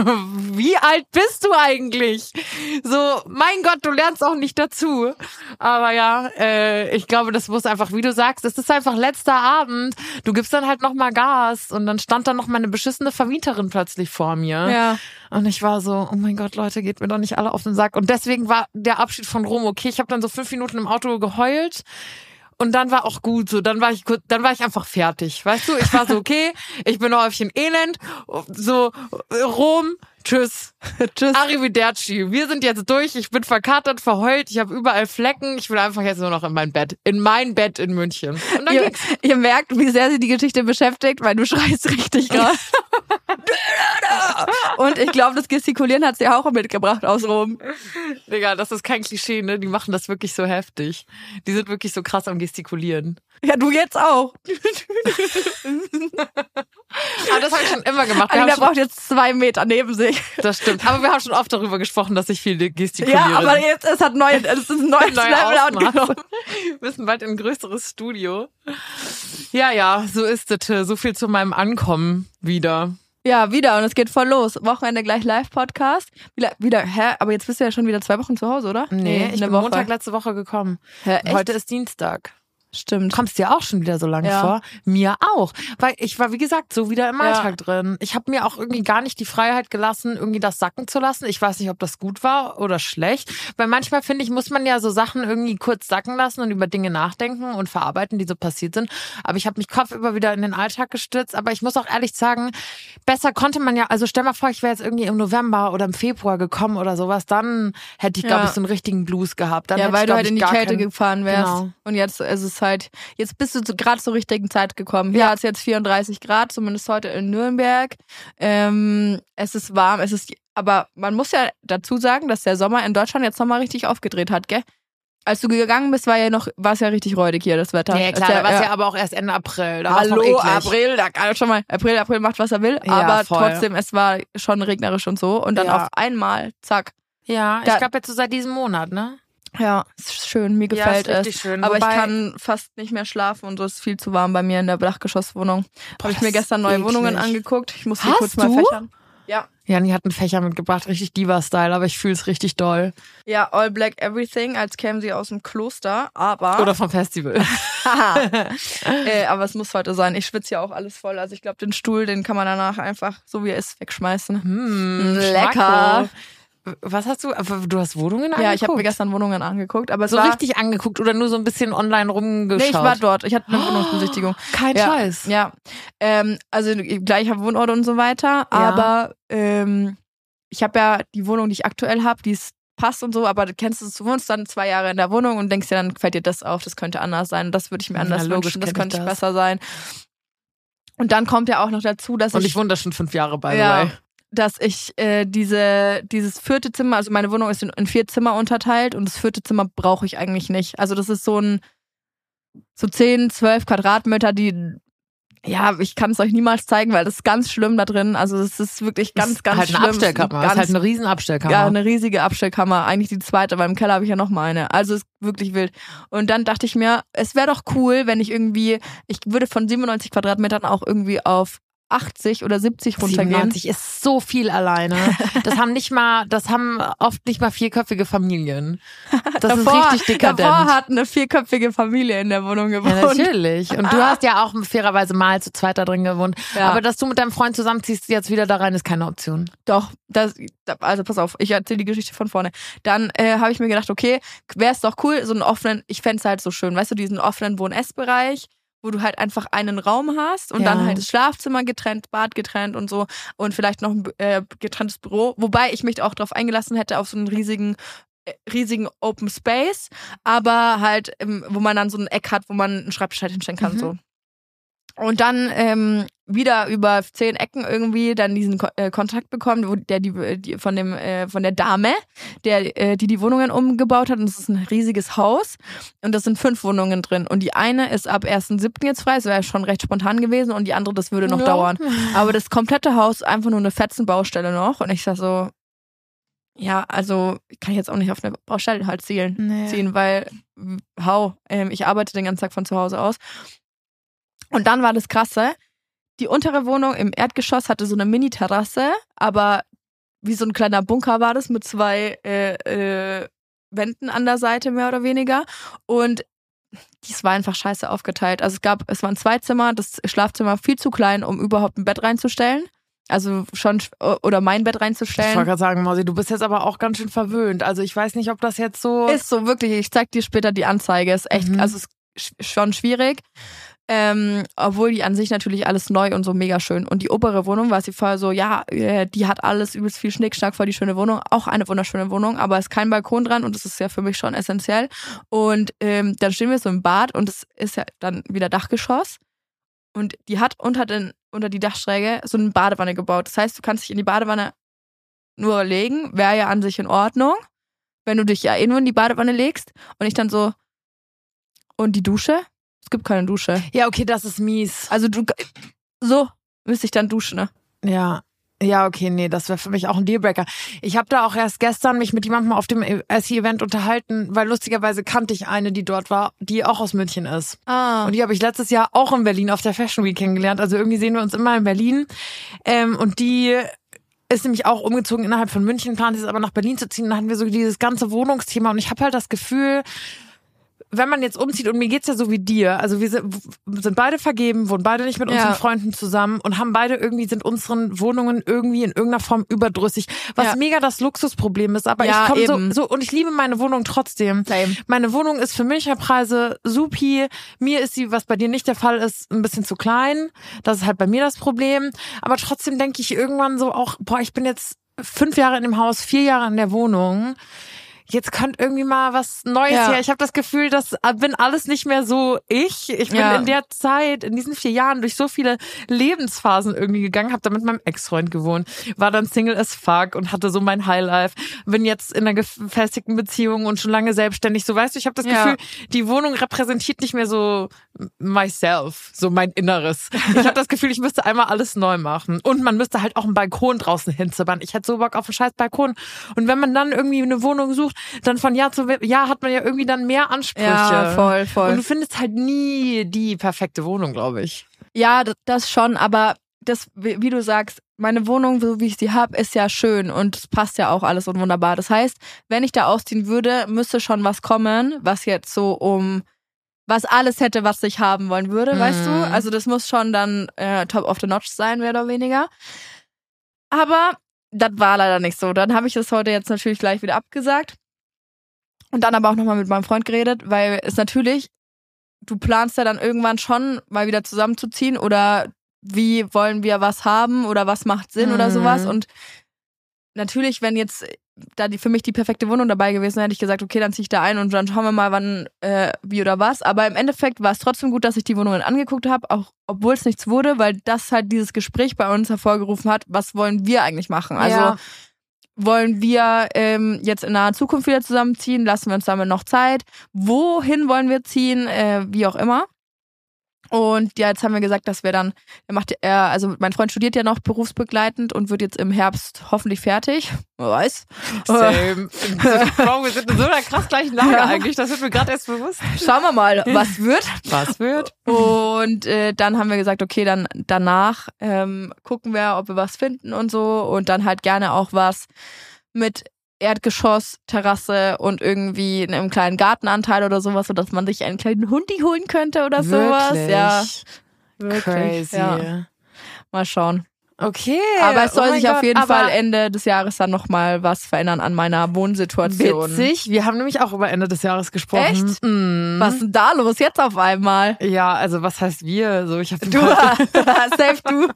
Speaker 2: wie alt bist du eigentlich? So, mein Gott, du lernst auch nicht dazu. Aber ja, äh, ich glaube, das muss einfach, wie du sagst, es ist einfach letzter Abend. Du gibst dann halt noch mal Gas und dann stand da noch meine beschissene Vermieterin plötzlich vor mir.
Speaker 4: Ja.
Speaker 2: Und ich war so, oh mein Gott, Leute, geht mir doch nicht alle auf den Sack. Und deswegen war der Abschied von Rom okay. Ich habe dann so fünf Minuten im Auto geheult. Und dann war auch gut so, dann war ich kurz, dann war ich einfach fertig, weißt du? Ich war so, okay, ich bin ein Häufchen Elend, so Rom, tschüss,
Speaker 4: Tschüss.
Speaker 2: arrivederci. Wir sind jetzt durch, ich bin verkatert, verheult, ich habe überall Flecken, ich will einfach jetzt nur noch in mein Bett, in mein Bett in München. Und dann
Speaker 4: Ihr,
Speaker 2: ging's.
Speaker 4: ihr merkt, wie sehr sie die Geschichte beschäftigt, weil du schreist richtig gerade. Und ich glaube, das Gestikulieren hat sie auch mitgebracht aus Rom.
Speaker 2: Digga, das ist kein Klischee, ne? Die machen das wirklich so heftig. Die sind wirklich so krass am Gestikulieren.
Speaker 4: Ja, du jetzt auch.
Speaker 2: Aber das habe ich schon immer gemacht. Wir
Speaker 4: Alina
Speaker 2: haben schon,
Speaker 4: braucht jetzt zwei Meter neben sich.
Speaker 2: das stimmt. Aber wir haben schon oft darüber gesprochen, dass ich viel gestikuliere.
Speaker 4: Ja, aber jetzt, es hat neue, es ist ein neues
Speaker 2: Neue
Speaker 4: Level
Speaker 2: Ausmaße.
Speaker 4: angenommen.
Speaker 2: Wir müssen bald in ein größeres Studio. Ja, ja, so ist es. So viel zu meinem Ankommen wieder.
Speaker 4: Ja, wieder. Und es geht voll los. Wochenende gleich Live-Podcast. Wieder, wieder, hä? Aber jetzt bist du ja schon wieder zwei Wochen zu Hause, oder?
Speaker 2: Nee, ich
Speaker 4: eine
Speaker 2: bin
Speaker 4: Woche.
Speaker 2: Montag letzte Woche gekommen.
Speaker 4: Hä, echt?
Speaker 2: Heute ist Dienstag.
Speaker 4: Stimmt.
Speaker 2: Kommst dir auch schon wieder so lange
Speaker 4: Ja.
Speaker 2: vor? Mir auch. Weil ich war, wie gesagt, so wieder im
Speaker 4: Ja.
Speaker 2: Alltag drin. Ich habe mir auch irgendwie gar nicht die Freiheit gelassen, irgendwie das sacken zu lassen. Ich weiß nicht, ob das gut war oder schlecht. Weil manchmal, finde ich, muss man ja so Sachen irgendwie kurz sacken lassen und über Dinge nachdenken und verarbeiten, die so passiert sind. Aber ich habe mich kopfüber wieder in den Alltag gestürzt. Aber ich muss auch ehrlich sagen, besser konnte man ja, also stell mal vor, ich wäre jetzt irgendwie im November oder im Februar gekommen oder sowas, dann hätte ich, glaube
Speaker 4: Ja.
Speaker 2: ich, so einen richtigen Blues gehabt. Dann
Speaker 4: Ja,
Speaker 2: hätte
Speaker 4: weil
Speaker 2: ich,
Speaker 4: du
Speaker 2: glaub
Speaker 4: halt
Speaker 2: ich,
Speaker 4: in die
Speaker 2: gar
Speaker 4: Kälte
Speaker 2: keinen-
Speaker 4: gefahren wärst.
Speaker 2: Genau.
Speaker 4: Und jetzt ist es halt, jetzt bist du so gerade zur richtigen Zeit gekommen. Hier
Speaker 2: Ja.
Speaker 4: hat es jetzt vierunddreißig Grad, zumindest heute in Nürnberg. Ähm, es ist warm, es ist, aber man muss ja dazu sagen, dass der Sommer in Deutschland jetzt nochmal richtig aufgedreht hat, gell? Als du gegangen bist, war ja noch, war es ja richtig räudig hier, das Wetter.
Speaker 2: Ja, klar,
Speaker 4: Ist
Speaker 2: da war es ja aber auch erst Ende April. Da war's noch
Speaker 4: Hallo,
Speaker 2: eklig.
Speaker 4: April, da kann er schon mal, April, April macht, was er will,
Speaker 2: Ja,
Speaker 4: aber
Speaker 2: voll.
Speaker 4: trotzdem, es war schon regnerisch und so. Und dann
Speaker 2: Ja.
Speaker 4: auf einmal, zack.
Speaker 2: Ja, ich
Speaker 4: Da-
Speaker 2: glaube jetzt so seit diesem Monat, ne?
Speaker 4: Ja, ist schön, mir gefällt
Speaker 2: ja, ist
Speaker 4: es.
Speaker 2: richtig schön.
Speaker 4: Aber
Speaker 2: Wobei,
Speaker 4: ich kann fast nicht mehr schlafen und so ist viel zu warm bei mir in der Dachgeschosswohnung. Habe ich
Speaker 2: das
Speaker 4: mir
Speaker 2: ist
Speaker 4: gestern neue
Speaker 2: eklig.
Speaker 4: Wohnungen angeguckt. Ich muss die
Speaker 2: Hast
Speaker 4: kurz mal
Speaker 2: du?
Speaker 4: fächern. Ja.
Speaker 2: Jani hat einen Fächer mitgebracht, richtig Diva-Style, aber ich fühle es richtig doll.
Speaker 4: Ja, All Black Everything, als kämen sie aus dem Kloster, aber
Speaker 2: Oder vom Festival.
Speaker 4: äh, aber es muss heute sein. Ich schwitze ja auch alles voll. Also ich glaube, den Stuhl, den kann man danach einfach, so wie er ist, wegschmeißen.
Speaker 2: Hm,
Speaker 4: Lecker.
Speaker 2: Schmacko. Was hast du? Aber du hast Wohnungen angeguckt?
Speaker 4: Ja, ich habe mir gestern Wohnungen angeguckt, aber es
Speaker 2: so
Speaker 4: war
Speaker 2: richtig angeguckt oder nur so ein bisschen online rumgeschaut?
Speaker 4: Nee, ich war dort. Ich hatte eine Wohnungsbesichtigung.
Speaker 2: Kein
Speaker 4: ja,
Speaker 2: Scheiß.
Speaker 4: Ja, ähm, also gleicher Wohnort und so weiter, aber ähm, ich habe ja die Wohnung, die ich aktuell habe, die ist passt und so, aber du kennst es, du wohnst dann zwei Jahre in der Wohnung und denkst dir, dann fällt dir das auf, das könnte anders sein, das würde ich mir anders
Speaker 2: Ja, logisch
Speaker 4: wünschen, das
Speaker 2: kenn ich
Speaker 4: könnte
Speaker 2: das.
Speaker 4: besser sein. Und dann kommt ja auch noch dazu, dass
Speaker 2: Und
Speaker 4: ich,
Speaker 2: ich wohne da schon fünf Jahre, by the
Speaker 4: ja,
Speaker 2: way.
Speaker 4: dass ich äh, diese dieses vierte Zimmer, also meine Wohnung ist in, in vier Zimmer unterteilt und das vierte Zimmer brauche ich eigentlich nicht. Also das ist so ein so zehn, zwölf Quadratmeter, die ja, ich kann es euch niemals zeigen, weil das ist ganz schlimm da drin. Also das ist wirklich ganz,
Speaker 2: ist
Speaker 4: ganz
Speaker 2: halt
Speaker 4: schlimm.
Speaker 2: eine Abstellkammer.
Speaker 4: Ganz,
Speaker 2: ist halt eine riesen Abstellkammer.
Speaker 4: ja, eine riesige Abstellkammer. Eigentlich die zweite, weil im Keller habe ich ja noch mal eine. Also ist wirklich wild. Und dann dachte ich mir, es wäre doch cool, wenn ich irgendwie, ich würde von siebenundneunzig Quadratmetern auch irgendwie auf achtzig oder siebzig runtergehen.
Speaker 2: siebenundneunzig ist so viel alleine. Das haben nicht mal, das haben oft nicht mal vierköpfige Familien. Das
Speaker 4: davor,
Speaker 2: ist richtig dekadent.
Speaker 4: Davor hat eine vierköpfige Familie in der Wohnung gewohnt.
Speaker 2: Ja, natürlich. Und du hast ja auch fairerweise mal zu zweit da drin gewohnt.
Speaker 4: Ja.
Speaker 2: Aber dass du mit deinem Freund zusammenziehst, jetzt wieder da rein, ist keine Option.
Speaker 4: Doch, das, also pass auf, ich erzähle die Geschichte von vorne. Dann äh, habe ich mir gedacht, okay, wäre es doch cool, so einen offenen, ich fände es halt so schön, weißt du, diesen offenen Wohn-Ess-Bereich, wo du halt einfach einen Raum hast und
Speaker 2: Ja.
Speaker 4: dann halt das Schlafzimmer getrennt, Bad getrennt und so und vielleicht noch ein äh, getrenntes Büro, wobei ich mich auch darauf eingelassen hätte, auf so einen riesigen äh, riesigen Open Space, aber halt, ähm, wo man dann so ein Eck hat, wo man einen Schreibtisch halt hinstellen kann,
Speaker 2: Mhm.
Speaker 4: so. Und dann ähm, wieder über zehn Ecken irgendwie dann diesen Ko äh, Kontakt bekommen, wo der die, die von dem äh, von der Dame, der äh, die die Wohnungen umgebaut hat. Und es ist ein riesiges Haus und das sind fünf Wohnungen drin. Und die eine ist ab ersten siebten jetzt frei. Das wäre schon recht spontan gewesen und die andere, das würde noch
Speaker 2: Ja.
Speaker 4: dauern. Aber das komplette Haus einfach nur eine Fetzenbaustelle noch. Und ich sag so, ja, also kann ich jetzt auch nicht auf eine Baustelle halt zielen,
Speaker 2: Nee.
Speaker 4: ziehen, weil hau, ähm, ich arbeite den ganzen Tag von zu Hause aus. Und dann war das Krasse, die untere Wohnung im Erdgeschoss hatte so eine Mini-Terrasse, aber wie so ein kleiner Bunker war das mit zwei äh, äh, Wänden an der Seite mehr oder weniger. Und dies war einfach scheiße aufgeteilt. Also es gab, es waren zwei Zimmer, das Schlafzimmer viel zu klein, um überhaupt ein Bett reinzustellen. Also schon, oder mein Bett
Speaker 2: Ich wollte
Speaker 4: reinzustellen.
Speaker 2: gerade sagen, Mausi, du bist jetzt aber auch ganz schön verwöhnt. Also ich weiß nicht, ob das jetzt so...
Speaker 4: Ist so wirklich, ich zeig dir später die Anzeige, ist echt,
Speaker 2: Mhm.
Speaker 4: also ist sch- schon schwierig. Ähm, obwohl die an sich natürlich alles neu und so mega schön. Und die obere Wohnung war sie vorher so, ja, äh, die hat alles übelst viel Schnickschnack, voll die schöne Wohnung. Auch eine wunderschöne Wohnung, aber ist kein Balkon dran und das ist ja für mich schon essentiell. Und ähm, dann stehen wir so im Bad und es ist ja dann wieder Dachgeschoss. Und die hat unter, den, unter die Dachschräge so eine Badewanne gebaut. Das heißt, du kannst dich in die Badewanne nur legen, wäre ja an sich in Ordnung, wenn du dich ja eh nur in die Badewanne legst. Und ich dann so, und die Dusche? Es gibt keine Dusche.
Speaker 2: Ja, okay, das ist mies.
Speaker 4: Also du, so müsste ich dann duschen, ne?
Speaker 2: Ja. Ja, okay, nee, das wäre für mich auch ein Dealbreaker. Ich habe da auch erst gestern mich mit jemandem auf dem S E-Event unterhalten, weil lustigerweise kannte ich eine, die dort war, die auch aus München ist.
Speaker 4: Ah.
Speaker 2: Und die habe ich letztes Jahr auch in Berlin auf der Fashion Week kennengelernt. Also irgendwie sehen wir uns immer in Berlin. Ähm, und die ist nämlich auch umgezogen innerhalb von München, plant es aber nach Berlin zu ziehen. Dann hatten wir so dieses ganze Wohnungsthema und ich habe halt das Gefühl, wenn man jetzt umzieht, und mir geht's ja so wie dir, also wir sind, sind beide vergeben, wohnen beide nicht mit unseren
Speaker 4: Ja.
Speaker 2: Freunden zusammen und haben beide irgendwie, sind unseren Wohnungen irgendwie in irgendeiner Form überdrüssig, was
Speaker 4: Ja.
Speaker 2: mega das Luxusproblem ist, aber
Speaker 4: Ja,
Speaker 2: ich komme so,
Speaker 4: eben.
Speaker 2: so, und ich liebe meine Wohnung trotzdem.
Speaker 4: Same.
Speaker 2: Meine Wohnung ist für Münchner Preise supi, mir ist sie, was bei dir nicht der Fall ist, ein bisschen zu klein, das ist halt bei mir das Problem, aber trotzdem denke ich irgendwann so auch, boah, ich bin jetzt fünf Jahre in dem Haus, vier Jahre in der Wohnung. Jetzt kommt irgendwie mal was Neues
Speaker 4: Ja.
Speaker 2: her. Ich habe das Gefühl, das bin alles nicht mehr so ich. Ich bin
Speaker 4: Ja.
Speaker 2: in der Zeit, in diesen vier Jahren durch so viele Lebensphasen irgendwie gegangen, habe da mit meinem Ex-Freund gewohnt, war dann Single as fuck und hatte so mein Highlife. Bin jetzt in einer gefestigten Beziehung und schon lange selbstständig. So, weißt du, ich habe das
Speaker 4: Ja.
Speaker 2: Gefühl, die Wohnung repräsentiert nicht mehr so myself, so mein Inneres. Ich habe das Gefühl, ich müsste einmal alles neu machen. Und man müsste halt auch einen Balkon draußen hinzimmern. Ich hätte so Bock auf einen scheiß Balkon. Und wenn man dann irgendwie eine Wohnung sucht, dann von Jahr zu Jahr hat man ja irgendwie dann mehr Ansprüche.
Speaker 4: Ja, voll, voll.
Speaker 2: Und du findest halt nie die perfekte Wohnung, glaube ich.
Speaker 4: Ja, das, das schon, aber das, wie, wie du sagst, meine Wohnung, so wie ich sie habe, ist ja schön und es passt ja auch alles und wunderbar. Das heißt, wenn ich da ausziehen würde, müsste schon was kommen, was jetzt so um, was alles hätte, was ich haben wollen würde,
Speaker 2: Mhm.
Speaker 4: weißt du? Also das muss schon dann äh, top of the notch sein, mehr oder weniger. Aber das war leider nicht so. Dann habe ich das heute jetzt natürlich gleich wieder abgesagt. Und dann aber auch nochmal mit meinem Freund geredet, weil es natürlich, du planst ja dann irgendwann schon mal wieder zusammenzuziehen oder wie wollen wir was haben oder was macht Sinn
Speaker 2: Mhm.
Speaker 4: oder sowas. Und natürlich, wenn jetzt da die, für mich die perfekte Wohnung dabei gewesen wäre, hätte ich gesagt, okay, dann ziehe ich da ein und dann schauen wir mal, wann, äh, wie oder was. Aber im Endeffekt war es trotzdem gut, dass ich die Wohnungen angeguckt habe, auch obwohl es nichts wurde, weil das halt dieses Gespräch bei uns hervorgerufen hat, was wollen wir eigentlich machen? Also
Speaker 2: Ja.
Speaker 4: wollen wir ähm, jetzt in naher Zukunft wieder zusammenziehen? Lassen wir uns damit noch Zeit? Wohin wollen wir ziehen? Äh, wie auch immer. Und ja, jetzt haben wir gesagt, dass wir dann, er macht, er, also mein Freund studiert ja noch berufsbegleitend und wird jetzt im Herbst hoffentlich fertig. Wer weiß.
Speaker 2: Same. Bro, wir sind in so einer krass gleichen Lage
Speaker 4: Ja.
Speaker 2: eigentlich. Das wird mir gerade erst bewusst.
Speaker 4: Schauen wir mal, was wird.
Speaker 2: Was wird?
Speaker 4: Und äh, dann haben wir gesagt, okay, dann danach ähm, gucken wir, ob wir was finden und so. Und dann halt gerne auch was mit Erdgeschoss, Terrasse und irgendwie einem kleinen Gartenanteil oder sowas, sodass man sich einen kleinen Hundi holen könnte oder sowas.
Speaker 2: Wirklich?
Speaker 4: Ja, wirklich.
Speaker 2: Crazy.
Speaker 4: Ja. Mal schauen.
Speaker 2: Okay.
Speaker 4: Aber es soll
Speaker 2: oh mein
Speaker 4: sich auf
Speaker 2: Gott,
Speaker 4: jeden
Speaker 2: aber
Speaker 4: Fall Ende des Jahres dann nochmal was verändern an meiner Wohnsituation.
Speaker 2: witzig. Wir haben nämlich auch über Ende des Jahres gesprochen.
Speaker 4: Echt?
Speaker 2: Mhm.
Speaker 4: Was ist denn da los jetzt auf einmal?
Speaker 2: Ja, also was heißt wir? So, ich habe
Speaker 4: Du, safe du.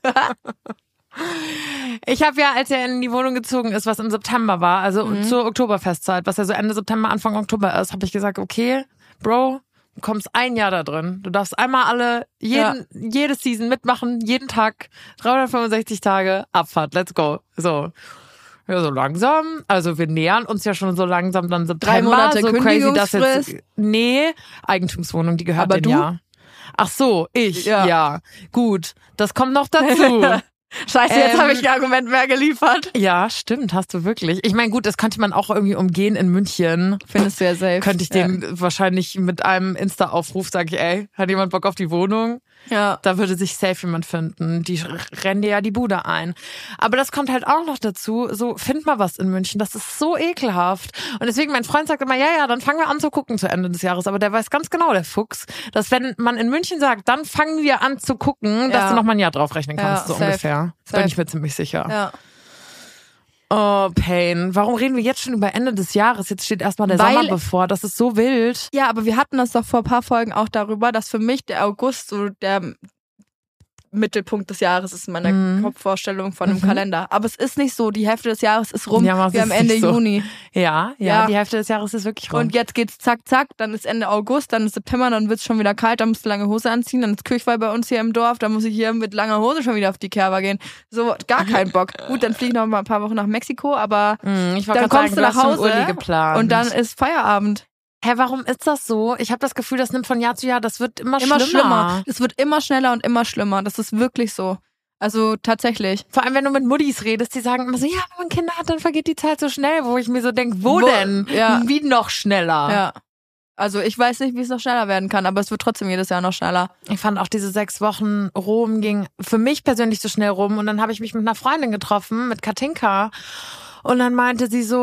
Speaker 2: Ich habe ja, als er in die Wohnung gezogen ist, was im September war, also
Speaker 4: Mhm.
Speaker 2: zur Oktoberfestzeit, was ja so Ende September, Anfang Oktober ist, habe ich gesagt, okay, Bro, du kommst ein Jahr da drin. Du darfst einmal alle, jeden, jede Season mitmachen, jeden Tag, dreihundertfünfundsechzig Tage, Abfahrt, let's go. So. Ja, so langsam. Also wir nähern uns ja schon so langsam dann September.
Speaker 4: Drei Monate
Speaker 2: so crazy, dass jetzt,
Speaker 4: Kündigungsfrist.
Speaker 2: nee, Eigentumswohnung, die gehört
Speaker 4: Aber
Speaker 2: dem
Speaker 4: du?
Speaker 2: ja. Ach so, ich,
Speaker 4: Ja.
Speaker 2: ja. Gut, das kommt noch dazu.
Speaker 4: Scheiße, jetzt
Speaker 2: Ähm,
Speaker 4: habe ich ein Argument mehr geliefert.
Speaker 2: Ja, stimmt, hast du wirklich. Ich meine, gut, das könnte man auch irgendwie umgehen in München.
Speaker 4: Findest du ja safe.
Speaker 2: Könnte ich den wahrscheinlich mit einem Insta-Aufruf sagen, ey, hat jemand Bock auf die Wohnung?
Speaker 4: Ja.
Speaker 2: Da würde sich safe jemand finden. Die rennen dir ja die Bude ein. Aber das kommt halt auch noch dazu, so, find mal was in München. Das ist so ekelhaft. Und deswegen, mein Freund sagt immer, ja, ja, dann fangen wir an zu gucken zu Ende des Jahres. Aber der weiß ganz genau, der Fuchs, dass wenn man in München sagt, dann fangen wir an zu gucken, dass
Speaker 4: Ja.
Speaker 2: du noch mal ein Jahr drauf rechnen kannst,
Speaker 4: Ja,
Speaker 2: so
Speaker 4: safe.
Speaker 2: ungefähr.
Speaker 4: Safe.
Speaker 2: Bin ich mir ziemlich sicher.
Speaker 4: Ja.
Speaker 2: Oh, Pain. Warum reden wir jetzt schon über Ende des Jahres? Jetzt steht erstmal der
Speaker 4: Weil-
Speaker 2: Sommer bevor. Das ist so wild.
Speaker 4: Ja, aber wir hatten das doch vor ein paar Folgen auch darüber, dass für mich der August so der Mittelpunkt des Jahres ist in meiner
Speaker 2: Mhm.
Speaker 4: Kopfvorstellung von einem
Speaker 2: Mhm.
Speaker 4: Kalender. Aber es ist nicht so. Die Hälfte des Jahres ist rum.
Speaker 2: Ja, aber es
Speaker 4: wir haben
Speaker 2: ist
Speaker 4: Ende
Speaker 2: nicht so.
Speaker 4: Juni.
Speaker 2: Ja, ja,
Speaker 4: Ja.
Speaker 2: die Hälfte des Jahres ist wirklich rum.
Speaker 4: Und jetzt geht's zack, zack. Dann ist Ende August, dann ist September, dann wird's schon wieder kalt, dann musst du lange Hose anziehen. Dann ist Kirchweih bei uns hier im Dorf, dann muss ich hier mit langer Hose schon wieder auf die Kerber gehen. So, gar keinen Bock. Gut, dann fliege ich noch mal ein paar Wochen nach Mexiko, aber
Speaker 2: Mhm, ich wollte
Speaker 4: dann
Speaker 2: gerade
Speaker 4: kommst
Speaker 2: sagen,
Speaker 4: du nach
Speaker 2: hast schon
Speaker 4: Hause
Speaker 2: Uli geplant.
Speaker 4: und dann ist Feierabend.
Speaker 2: Hä, warum ist das so? Ich habe das Gefühl, das nimmt von Jahr zu Jahr, das wird immer,
Speaker 4: Immer
Speaker 2: schlimmer.
Speaker 4: schlimmer. Es wird immer schneller und immer schlimmer. Das ist wirklich so. Also tatsächlich.
Speaker 2: Vor allem, wenn du mit Muddis redest, die sagen immer so, ja, wenn man Kinder hat, dann vergeht die Zeit so schnell, wo ich mir so denke, wo,
Speaker 4: Wo-
Speaker 2: denn?
Speaker 4: ja.
Speaker 2: Wie noch schneller?
Speaker 4: Ja. Also ich weiß nicht, wie es noch schneller werden kann, aber es wird trotzdem jedes Jahr noch schneller.
Speaker 2: Ich fand auch diese sechs Wochen Rom ging für mich persönlich so schnell rum und dann habe ich mich mit einer Freundin getroffen, mit Katinka. Und dann meinte sie so,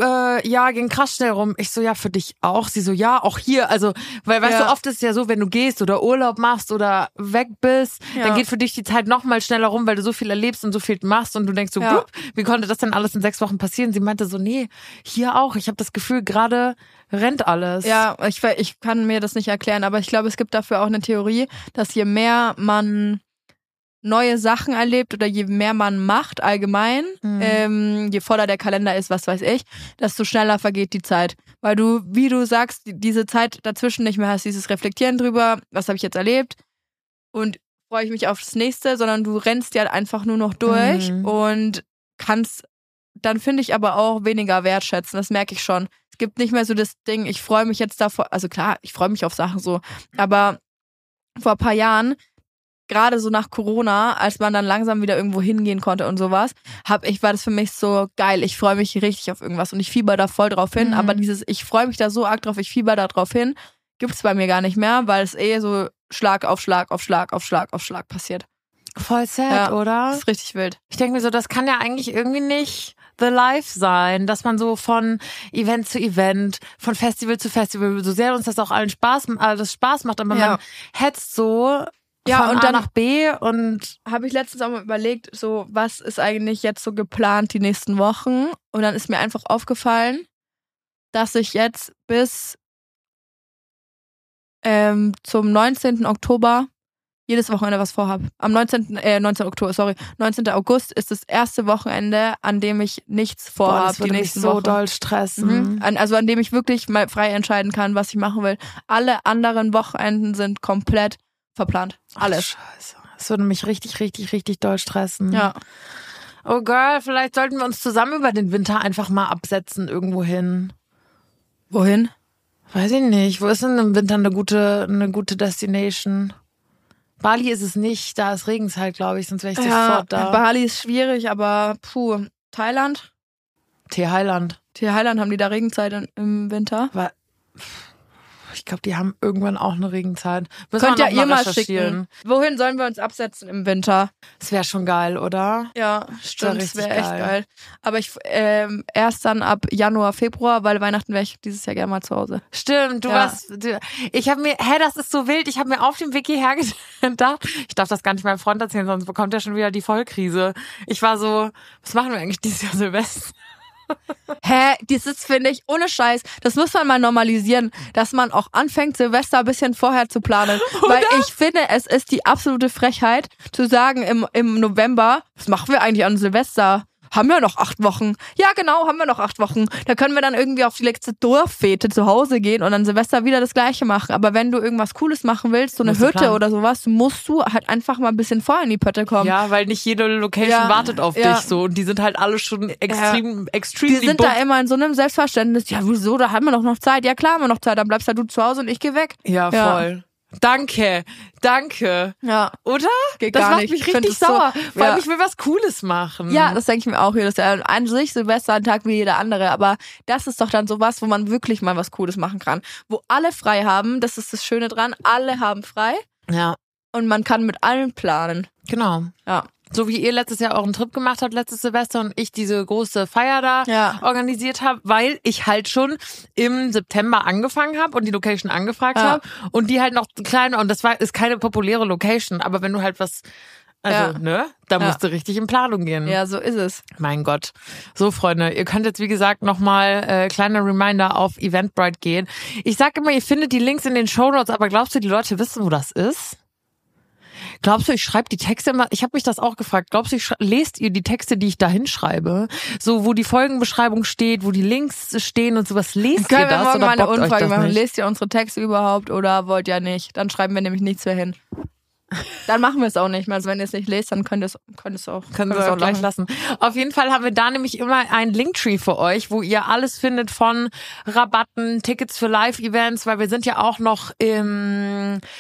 Speaker 2: äh, ja, ging krass schnell rum. Ich so, ja, für dich auch. Sie so, ja, auch hier. Also, weil, weißt
Speaker 4: Ja.
Speaker 2: du, oft ist es ja so, wenn du gehst oder Urlaub machst oder weg bist,
Speaker 4: Ja.
Speaker 2: dann geht für dich die Zeit noch mal schneller rum, weil du so viel erlebst und so viel machst und du denkst so,
Speaker 4: Ja.
Speaker 2: blub, wie konnte das denn alles in sechs Wochen passieren? Sie meinte so, nee, hier auch. Ich habe das Gefühl, gerade rennt alles.
Speaker 4: Ja, ich, we- ich kann mir das nicht erklären, aber ich glaube, es gibt dafür auch eine Theorie, dass je mehr man neue Sachen erlebt oder je mehr man macht allgemein,
Speaker 2: Mhm.
Speaker 4: ähm, je voller der Kalender ist, was weiß ich, desto schneller vergeht die Zeit. Weil du, wie du sagst, die- diese Zeit dazwischen nicht mehr hast, dieses Reflektieren drüber, was habe ich jetzt erlebt und freue ich mich auf das nächste, sondern du rennst ja einfach nur noch durch
Speaker 2: Mhm.
Speaker 4: und kannst dann, finde ich, aber auch weniger wertschätzen. Das merke ich schon. Es gibt nicht mehr so das Ding, ich freue mich jetzt davor, also klar, ich freue mich auf Sachen so, aber vor ein paar Jahren, gerade so nach Corona, als man dann langsam wieder irgendwo hingehen konnte und sowas, hab ich, war das für mich so geil. Ich freue mich richtig auf irgendwas und ich fieber da voll drauf hin.
Speaker 2: Mhm.
Speaker 4: Aber dieses, ich freue mich da so arg drauf, ich fieber da drauf hin, gibt's bei mir gar nicht mehr, weil es eh so Schlag auf Schlag auf Schlag auf Schlag auf Schlag passiert.
Speaker 2: Voll sad,
Speaker 4: Ja.
Speaker 2: oder?
Speaker 4: Das ist richtig wild.
Speaker 2: Ich denke mir so, das kann ja eigentlich irgendwie nicht the life sein, dass man so von Event zu Event, von Festival zu Festival, so sehr uns das auch allen Spaß, alles Spaß macht, aber
Speaker 4: Ja.
Speaker 2: man hetzt so
Speaker 4: Ja,
Speaker 2: von
Speaker 4: und
Speaker 2: A
Speaker 4: dann-
Speaker 2: nach B und
Speaker 4: Habe ich letztens auch mal überlegt, so was ist eigentlich jetzt so geplant die nächsten Wochen? Und dann ist mir einfach aufgefallen, dass ich jetzt bis ähm, zum neunzehnten Oktober jedes Wochenende was vorhab. Am neunzehnten Äh, neunzehnten Oktober, sorry, neunzehnten August ist das erste Wochenende, an dem ich nichts
Speaker 2: boah,
Speaker 4: vorhab
Speaker 2: das
Speaker 4: die
Speaker 2: würde mich
Speaker 4: nächsten
Speaker 2: so
Speaker 4: Wochen.
Speaker 2: doll stressen.
Speaker 4: Mhm. An, also an dem ich wirklich mal frei entscheiden kann, was ich machen will. Alle anderen Wochenenden sind komplett verplant. Alles.
Speaker 2: Ach, Scheiße. Das würde mich richtig, richtig, richtig doll stressen.
Speaker 4: Ja.
Speaker 2: Oh Girl, vielleicht sollten wir uns zusammen über den Winter einfach mal absetzen irgendwo hin.
Speaker 4: Wohin?
Speaker 2: Weiß ich nicht. Wo ist denn im Winter eine gute, eine gute Destination? Bali ist es nicht, da ist Regenzeit, glaube ich, sonst wäre ich
Speaker 4: Ja,
Speaker 2: sofort da.
Speaker 4: Bali ist schwierig, aber puh, Thailand?
Speaker 2: T-Highland.
Speaker 4: Die Thailand haben die da Regenzeit in, im Winter?
Speaker 2: Aber ich glaube, die haben irgendwann auch eine Regenzeit. Müssen
Speaker 4: Könnt
Speaker 2: wir
Speaker 4: ja
Speaker 2: noch
Speaker 4: ihr mal
Speaker 2: recherchieren.
Speaker 4: schicken. Wohin sollen wir uns absetzen im Winter?
Speaker 2: Das wäre schon geil, oder?
Speaker 4: Ja, stimmt, das
Speaker 2: richtig
Speaker 4: wäre echt
Speaker 2: geil.
Speaker 4: geil. Aber ich ähm, erst dann ab Januar, Februar, weil Weihnachten wäre ich dieses Jahr gerne mal zu Hause.
Speaker 2: Stimmt, du
Speaker 4: Ja.
Speaker 2: warst, du, ich habe mir, hä, das ist so wild, ich habe mir auf dem Weg hierher gedacht, ich darf das gar nicht meinem Freund erzählen, sonst bekommt er schon wieder die Vollkrise. Ich war so, was machen wir eigentlich dieses Jahr Silvester?
Speaker 4: Hä, dieses finde ich ohne Scheiß, das muss man mal normalisieren, dass man auch anfängt, Silvester ein bisschen vorher zu planen. Weil ich finde, es ist die absolute Frechheit, zu sagen im, im November, was machen wir eigentlich an Silvester? Haben wir noch acht Wochen? Ja, genau, haben wir noch acht Wochen. Da können wir dann irgendwie auf die letzte Dorffete zu Hause gehen und dann Silvester wieder das Gleiche machen. Aber wenn du irgendwas Cooles machen willst, so eine
Speaker 2: Musst du
Speaker 4: Hütte
Speaker 2: planen.
Speaker 4: oder sowas, musst du halt einfach mal ein bisschen vorher in die Pötte kommen.
Speaker 2: Ja, weil nicht jede Location
Speaker 4: Ja,
Speaker 2: wartet auf
Speaker 4: ja.
Speaker 2: dich so und die sind halt alle schon extrem, extrem
Speaker 4: Die sind da immer in so einem Selbstverständnis. Ja, wieso, da haben wir doch noch Zeit. Ja, klar haben wir noch Zeit. Dann bleibst halt du zu Hause und ich geh weg.
Speaker 2: Ja,
Speaker 4: Ja.
Speaker 2: voll. Danke, danke.
Speaker 4: Ja.
Speaker 2: Oder?
Speaker 4: Geht
Speaker 2: das
Speaker 4: gar
Speaker 2: macht
Speaker 4: nicht.
Speaker 2: mich
Speaker 4: Ich find
Speaker 2: richtig
Speaker 4: das so-
Speaker 2: sauer. Vor allem,
Speaker 4: Ja.
Speaker 2: ich will was Cooles machen.
Speaker 4: Ja, das denke ich mir auch jedes Jahr. An sich Silvester ein Tag wie jeder andere, aber das ist doch dann sowas, wo man wirklich mal was Cooles machen kann. Wo alle frei haben, das ist das Schöne dran, alle haben frei
Speaker 2: ja,
Speaker 4: und man kann mit allen planen.
Speaker 2: genau.
Speaker 4: Ja.
Speaker 2: So wie ihr letztes Jahr euren Trip gemacht habt, letztes Silvester und ich diese große Feier da
Speaker 4: Ja.
Speaker 2: organisiert habe, weil ich halt schon im September angefangen habe und die Location angefragt
Speaker 4: Ja.
Speaker 2: habe und die halt noch klein und das war ist keine populäre Location, aber wenn du halt was also,
Speaker 4: Ja.
Speaker 2: ne, da
Speaker 4: Ja.
Speaker 2: musst du richtig in Planung gehen.
Speaker 4: Ja, so ist es.
Speaker 2: Mein Gott. So, Freunde, ihr könnt jetzt, wie gesagt, nochmal äh, kleiner Reminder auf Eventbrite gehen. Ich sag immer, ihr findet die Links in den Shownotes, aber glaubst du, die Leute wissen, wo das ist? Glaubst du, ich schreibe die Texte immer? Ich habe mich das auch gefragt. Glaubst du, ich schra- lest ihr die Texte, die ich da hinschreibe? So, wo die Folgenbeschreibung steht, wo die Links stehen und sowas. Lest
Speaker 4: Können
Speaker 2: ihr
Speaker 4: wir
Speaker 2: das
Speaker 4: morgen
Speaker 2: oder
Speaker 4: mal eine
Speaker 2: bockt euch
Speaker 4: Umfrage
Speaker 2: das
Speaker 4: machen?
Speaker 2: nicht?
Speaker 4: Lest ihr unsere Texte überhaupt oder wollt ihr nicht? Dann schreiben wir nämlich nichts mehr hin. Dann machen wir es auch nicht mehr. Also wenn ihr es nicht lest, dann könnt ihr es könnt ihr es auch,
Speaker 2: Können
Speaker 4: könnt ihr
Speaker 2: wir
Speaker 4: es
Speaker 2: auch gleich lassen. Auf jeden Fall haben wir da nämlich immer einen Linktree für euch, wo ihr alles findet von Rabatten, Tickets für Live-Events, weil wir sind ja auch noch im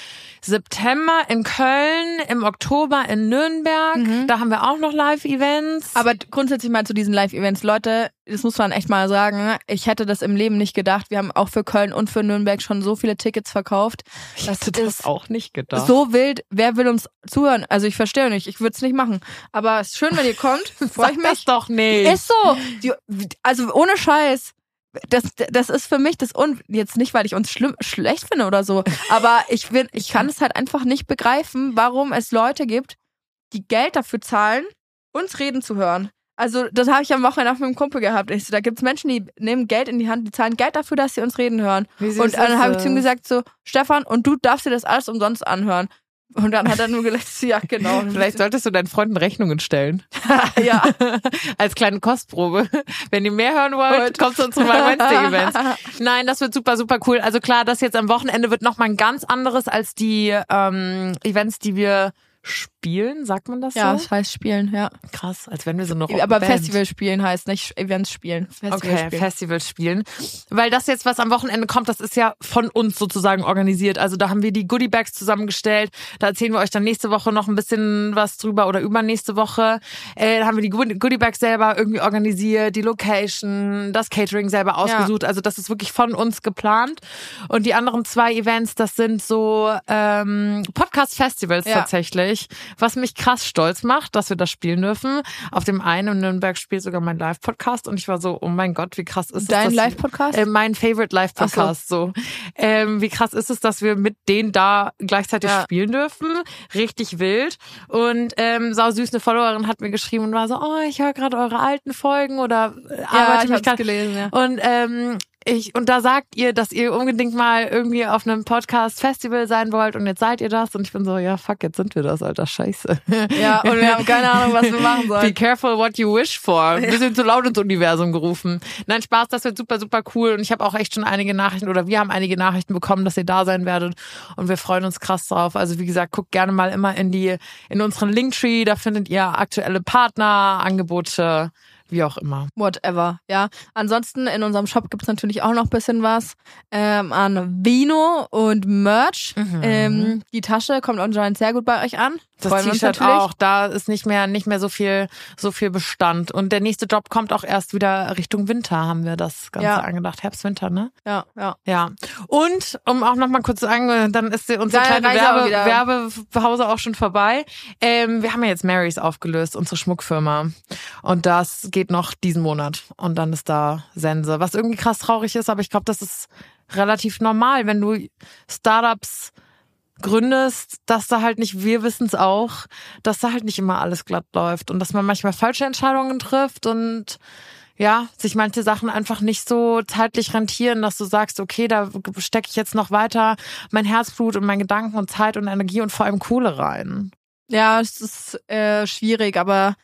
Speaker 2: September in Köln, im Oktober in Nürnberg.
Speaker 4: Mhm.
Speaker 2: Da haben wir auch noch Live-Events.
Speaker 4: Aber grundsätzlich mal zu diesen Live-Events. Leute, das muss man echt mal sagen, ich hätte das im Leben nicht gedacht. Wir haben auch für Köln und für Nürnberg schon so viele Tickets verkauft.
Speaker 2: Ich
Speaker 4: Das
Speaker 2: hätte das
Speaker 4: ist
Speaker 2: auch nicht gedacht.
Speaker 4: so wild. Wer will uns zuhören? Also ich verstehe nicht, ich würde es nicht machen. Aber es ist schön, wenn ihr kommt. Freue ich
Speaker 2: Sag
Speaker 4: mich.
Speaker 2: das doch nicht.
Speaker 4: Ist so. Die, also ohne Scheiß. Das, das ist für mich das un jetzt nicht, weil ich uns schlimm schlecht finde oder so, aber ich bin, ich kann es halt einfach nicht begreifen, warum es Leute gibt, die Geld dafür zahlen, uns reden zu hören. Also das habe ich am Wochenende auch mit einem Kumpel gehabt. Ich so, da gibt's Menschen, die nehmen Geld in die Hand, die zahlen Geld dafür, dass sie uns reden hören. Und dann habe ich zu ihm gesagt so, Stefan, und du darfst dir das alles umsonst anhören. Und dann hat er nur gesagt, ja genau.
Speaker 2: Vielleicht solltest du deinen Freunden Rechnungen stellen.
Speaker 4: Ja.
Speaker 2: Als kleine Kostprobe. Wenn ihr mehr hören wollt, kommt zu unseren Wednesday-Events. Nein, das wird super, super cool. Also klar, das jetzt am Wochenende wird nochmal ein ganz anderes als die ähm, Events, die wir spielen, sagt man das so?
Speaker 4: Ja, das heißt spielen, ja.
Speaker 2: Krass, als wenn wir so noch
Speaker 4: Aber Festival spielen heißt nicht Events spielen. Festival
Speaker 2: okay,
Speaker 4: spielen.
Speaker 2: Festival spielen. Weil das jetzt, was am Wochenende kommt, das ist ja von uns sozusagen organisiert. Also da haben wir die Goodie Bags zusammengestellt. Da erzählen wir euch dann nächste Woche noch ein bisschen was drüber oder übernächste Woche. Äh, da haben wir die Goodie Bags selber irgendwie organisiert, die Location, das Catering selber ausgesucht. Ja. Also das ist wirklich von uns geplant. Und die anderen zwei Events, das sind so ähm, Podcast-Festivals ja. tatsächlich. Was mich krass stolz macht, dass wir das spielen dürfen. Auf dem einen in Nürnberg spielt sogar mein Live-Podcast und ich war so, oh mein Gott, wie krass ist es.
Speaker 4: Dein Live-Podcast?
Speaker 2: Äh, mein Favorite Live-Podcast. So. so. Ähm, wie krass ist es, dass wir mit denen da gleichzeitig ja. spielen dürfen. Richtig wild. Und ähm, sau süß, eine Followerin hat mir geschrieben und war so, oh, ich höre gerade eure alten Folgen oder äh, arbeite
Speaker 4: ja,
Speaker 2: mich gerade.
Speaker 4: gelesen, ja.
Speaker 2: Und ähm, Ich, und da sagt ihr, dass ihr unbedingt mal irgendwie auf einem Podcast-Festival sein wollt und jetzt seid ihr das. Und ich bin so, ja, fuck, jetzt sind wir das, alter Scheiße.
Speaker 4: Ja, und wir haben keine Ahnung, was wir machen sollen.
Speaker 2: Be careful what you wish for. Ein bisschen zu laut ins Universum gerufen. Nein, Spaß, das wird super, super cool. Und ich habe auch echt schon einige Nachrichten oder wir haben einige Nachrichten bekommen, dass ihr da sein werdet. Und wir freuen uns krass drauf. Also wie gesagt, guckt gerne mal immer in die, in unseren Linktree. Da findet ihr aktuelle Partner, Angebote, wie auch immer.
Speaker 4: Whatever, ja. Ansonsten in unserem Shop gibt's natürlich auch noch ein bisschen was ähm, an Vino und Merch. Mhm. Ähm, die Tasche kommt anscheinend sehr gut bei euch an.
Speaker 2: Das T-Shirt auch, da ist nicht mehr nicht mehr so viel so viel Bestand. Und der nächste Job kommt auch erst wieder Richtung Winter, haben wir das Ganze ja. angedacht. Herbst, Winter, ne?
Speaker 4: Ja, ja.
Speaker 2: Ja. Und, um auch noch mal kurz zu sagen, dann ist unsere
Speaker 4: ja,
Speaker 2: kleine Werbe, Werbepause auch schon vorbei. Ähm, wir haben ja jetzt Marys aufgelöst, unsere Schmuckfirma. Und das geht noch diesen Monat. Und dann ist da Sense. Was irgendwie krass traurig ist, aber ich glaube, das ist relativ normal, wenn du Startups gründest, dass da halt nicht, wir wissen es auch, dass da halt nicht immer alles glatt läuft und dass man manchmal falsche Entscheidungen trifft und ja, sich manche Sachen einfach nicht so zeitlich rentieren, dass du sagst, okay, da stecke ich jetzt noch weiter mein Herzblut und mein Gedanken und Zeit und Energie und vor allem Kohle rein.
Speaker 4: Ja, es ist äh, schwierig, aber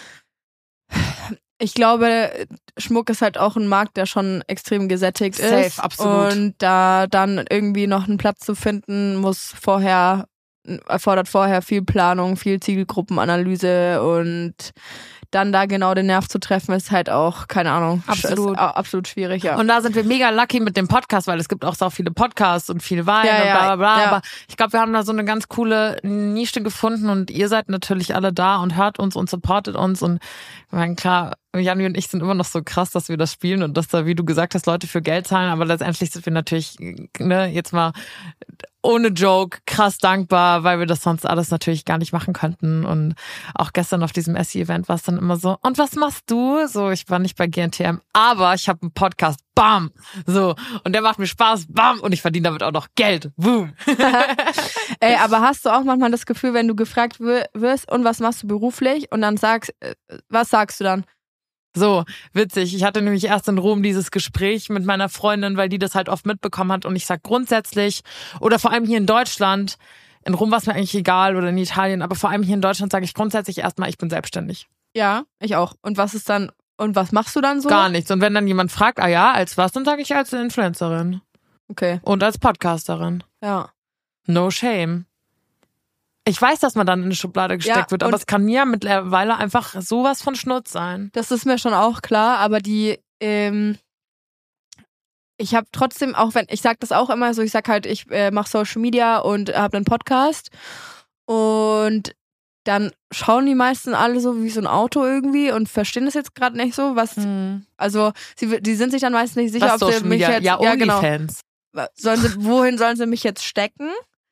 Speaker 4: ich glaube, Schmuck ist halt auch ein Markt, der schon extrem gesättigt
Speaker 2: Safe,
Speaker 4: ist.
Speaker 2: Absolut.
Speaker 4: Und da dann irgendwie noch einen Platz zu finden, muss vorher, erfordert vorher viel Planung, viel Zielgruppenanalyse und dann da genau den Nerv zu treffen, ist halt auch, keine Ahnung,
Speaker 2: absolut,
Speaker 4: ist absolut schwierig, ja.
Speaker 2: Und da sind wir mega lucky mit dem Podcast, weil es gibt auch so viele Podcasts und viel Wein
Speaker 4: ja,
Speaker 2: und bla bla bla.
Speaker 4: Ja.
Speaker 2: Aber ich glaube, wir haben da so eine ganz coole Nische gefunden und ihr seid natürlich alle da und hört uns und supportet uns. Und ich meine, klar, Janni und ich sind immer noch so krass, dass wir das spielen und dass da, wie du gesagt hast, Leute für Geld zahlen. Aber letztendlich sind wir natürlich, ne, jetzt mal ohne Joke, krass dankbar, weil wir das sonst alles natürlich gar nicht machen könnten. Und auch gestern auf diesem Essie-Event war es dann immer so, und was machst du? So, ich war nicht bei G N T M, aber ich habe einen Podcast, bam! So, und der macht mir Spaß, bam! Und ich verdiene damit auch noch Geld, boom!
Speaker 4: Ey, aber hast du auch manchmal das Gefühl, wenn du gefragt wirst, und was machst du beruflich? Und dann sagst, was sagst du dann?
Speaker 2: So, witzig. Ich hatte nämlich erst in Rom dieses Gespräch mit meiner Freundin, weil die das halt oft mitbekommen hat. Und ich sag grundsätzlich, oder vor allem hier in Deutschland, in Rom war es mir eigentlich egal oder in Italien, aber vor allem hier in Deutschland sage ich grundsätzlich erstmal, ich bin selbstständig.
Speaker 4: Ja, ich auch. Und was ist dann, und was machst du dann so?
Speaker 2: Gar nichts. Und wenn dann jemand fragt, ah ja, als was, dann sage ich als Influencerin.
Speaker 4: Okay.
Speaker 2: Und als Podcasterin.
Speaker 4: Ja.
Speaker 2: No shame. Ich weiß, dass man dann in eine Schublade gesteckt ja, wird, aber es kann mir mittlerweile einfach sowas von Schnurz sein.
Speaker 4: Das ist mir schon auch klar, aber die, ähm, ich habe trotzdem, auch wenn, ich sag das auch immer so, ich sag halt, ich äh, mache Social Media und habe einen Podcast und dann schauen die meisten alle so wie so ein Auto irgendwie und verstehen das jetzt gerade nicht so, was, hm. also sie, die sind sich dann meistens nicht sicher,
Speaker 2: was
Speaker 4: ob sie mich
Speaker 2: Media?
Speaker 4: jetzt,
Speaker 2: ja,
Speaker 4: ja genau,
Speaker 2: Onlyfans.
Speaker 4: Sollen sie, wohin sollen sie mich jetzt stecken?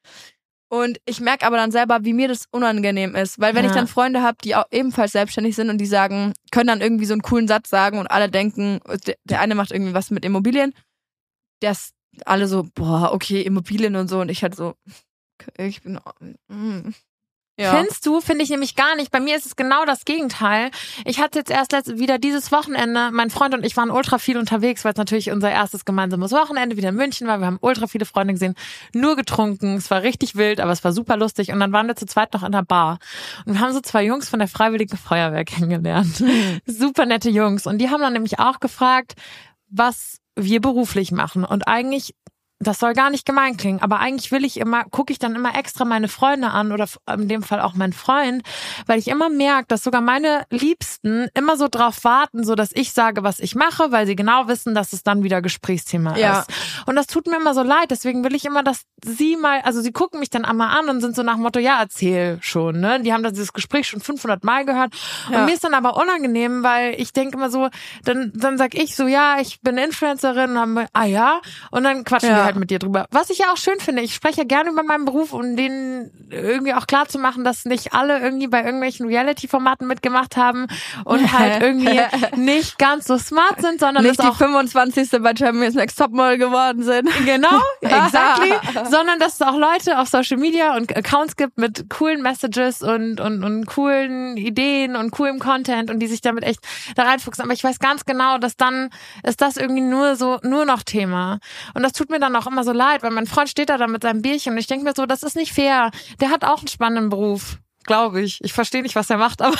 Speaker 4: Und ich merke aber dann selber, wie mir das unangenehm ist. Weil wenn ja. ich dann Freunde habe, die auch ebenfalls selbstständig sind und die sagen, können dann irgendwie so einen coolen Satz sagen und alle denken, der eine macht irgendwie was mit Immobilien, der ist alle so, boah, okay, Immobilien und so. Und ich halt so, okay, ich bin... Mm. Ja.
Speaker 2: Kennst du, finde ich nämlich gar nicht. Bei mir ist es genau das Gegenteil. Ich hatte jetzt erst letzt, wieder dieses Wochenende, mein Freund und ich waren ultra viel unterwegs, weil es natürlich unser erstes gemeinsames Wochenende wieder in München war. Wir haben ultra viele Freunde gesehen, nur getrunken. Es war richtig wild, aber es war super lustig. Und dann waren wir zu zweit noch in der Bar. Und wir haben so zwei Jungs von der Freiwilligen Feuerwehr kennengelernt. Super nette Jungs. Und die haben dann nämlich auch gefragt, was wir beruflich machen. Und eigentlich... Das soll gar nicht gemein klingen, aber eigentlich will ich immer, gucke ich dann immer extra meine Freunde an oder in dem Fall auch meinen Freund, weil ich immer merke, dass sogar meine Liebsten immer so drauf warten, so dass ich sage, was ich mache, weil sie genau wissen, dass es dann wieder Gesprächsthema
Speaker 4: ja.
Speaker 2: ist. Und das tut mir immer so leid, deswegen will ich immer, dass sie mal, also sie gucken mich dann einmal an und sind so nach dem Motto, ja, erzähl schon, ne? Die haben das dieses Gespräch schon fünfhundert Mal gehört ja. und mir ist dann aber unangenehm, weil ich denke immer so, dann dann sag ich so, ja, ich bin Influencerin und haben wir, ah ja, und dann quatschen ja. wir halt mit dir drüber. Was ich ja auch schön finde, ich spreche ja gerne über meinen Beruf, um denen irgendwie auch klar zu machen, dass nicht alle irgendwie bei irgendwelchen Reality-Formaten mitgemacht haben und halt irgendwie nicht ganz so smart sind, sondern
Speaker 4: nicht
Speaker 2: das
Speaker 4: die
Speaker 2: auch
Speaker 4: fünfundzwanzigste bei Germany's Next Topmodel geworden sind.
Speaker 2: Genau, exactly. Sondern dass es auch Leute auf Social Media und Accounts gibt mit coolen Messages und, und, und coolen Ideen und coolem Content und die sich damit echt da reinfuchsen. Aber ich weiß ganz genau, dass dann ist das irgendwie nur so, nur noch Thema. Und das tut mir dann auch immer so leid, weil mein Freund steht da dann mit seinem Bierchen und ich denke mir so, das ist nicht fair. Der hat auch einen spannenden Beruf, glaube ich. Ich verstehe nicht, was er macht, aber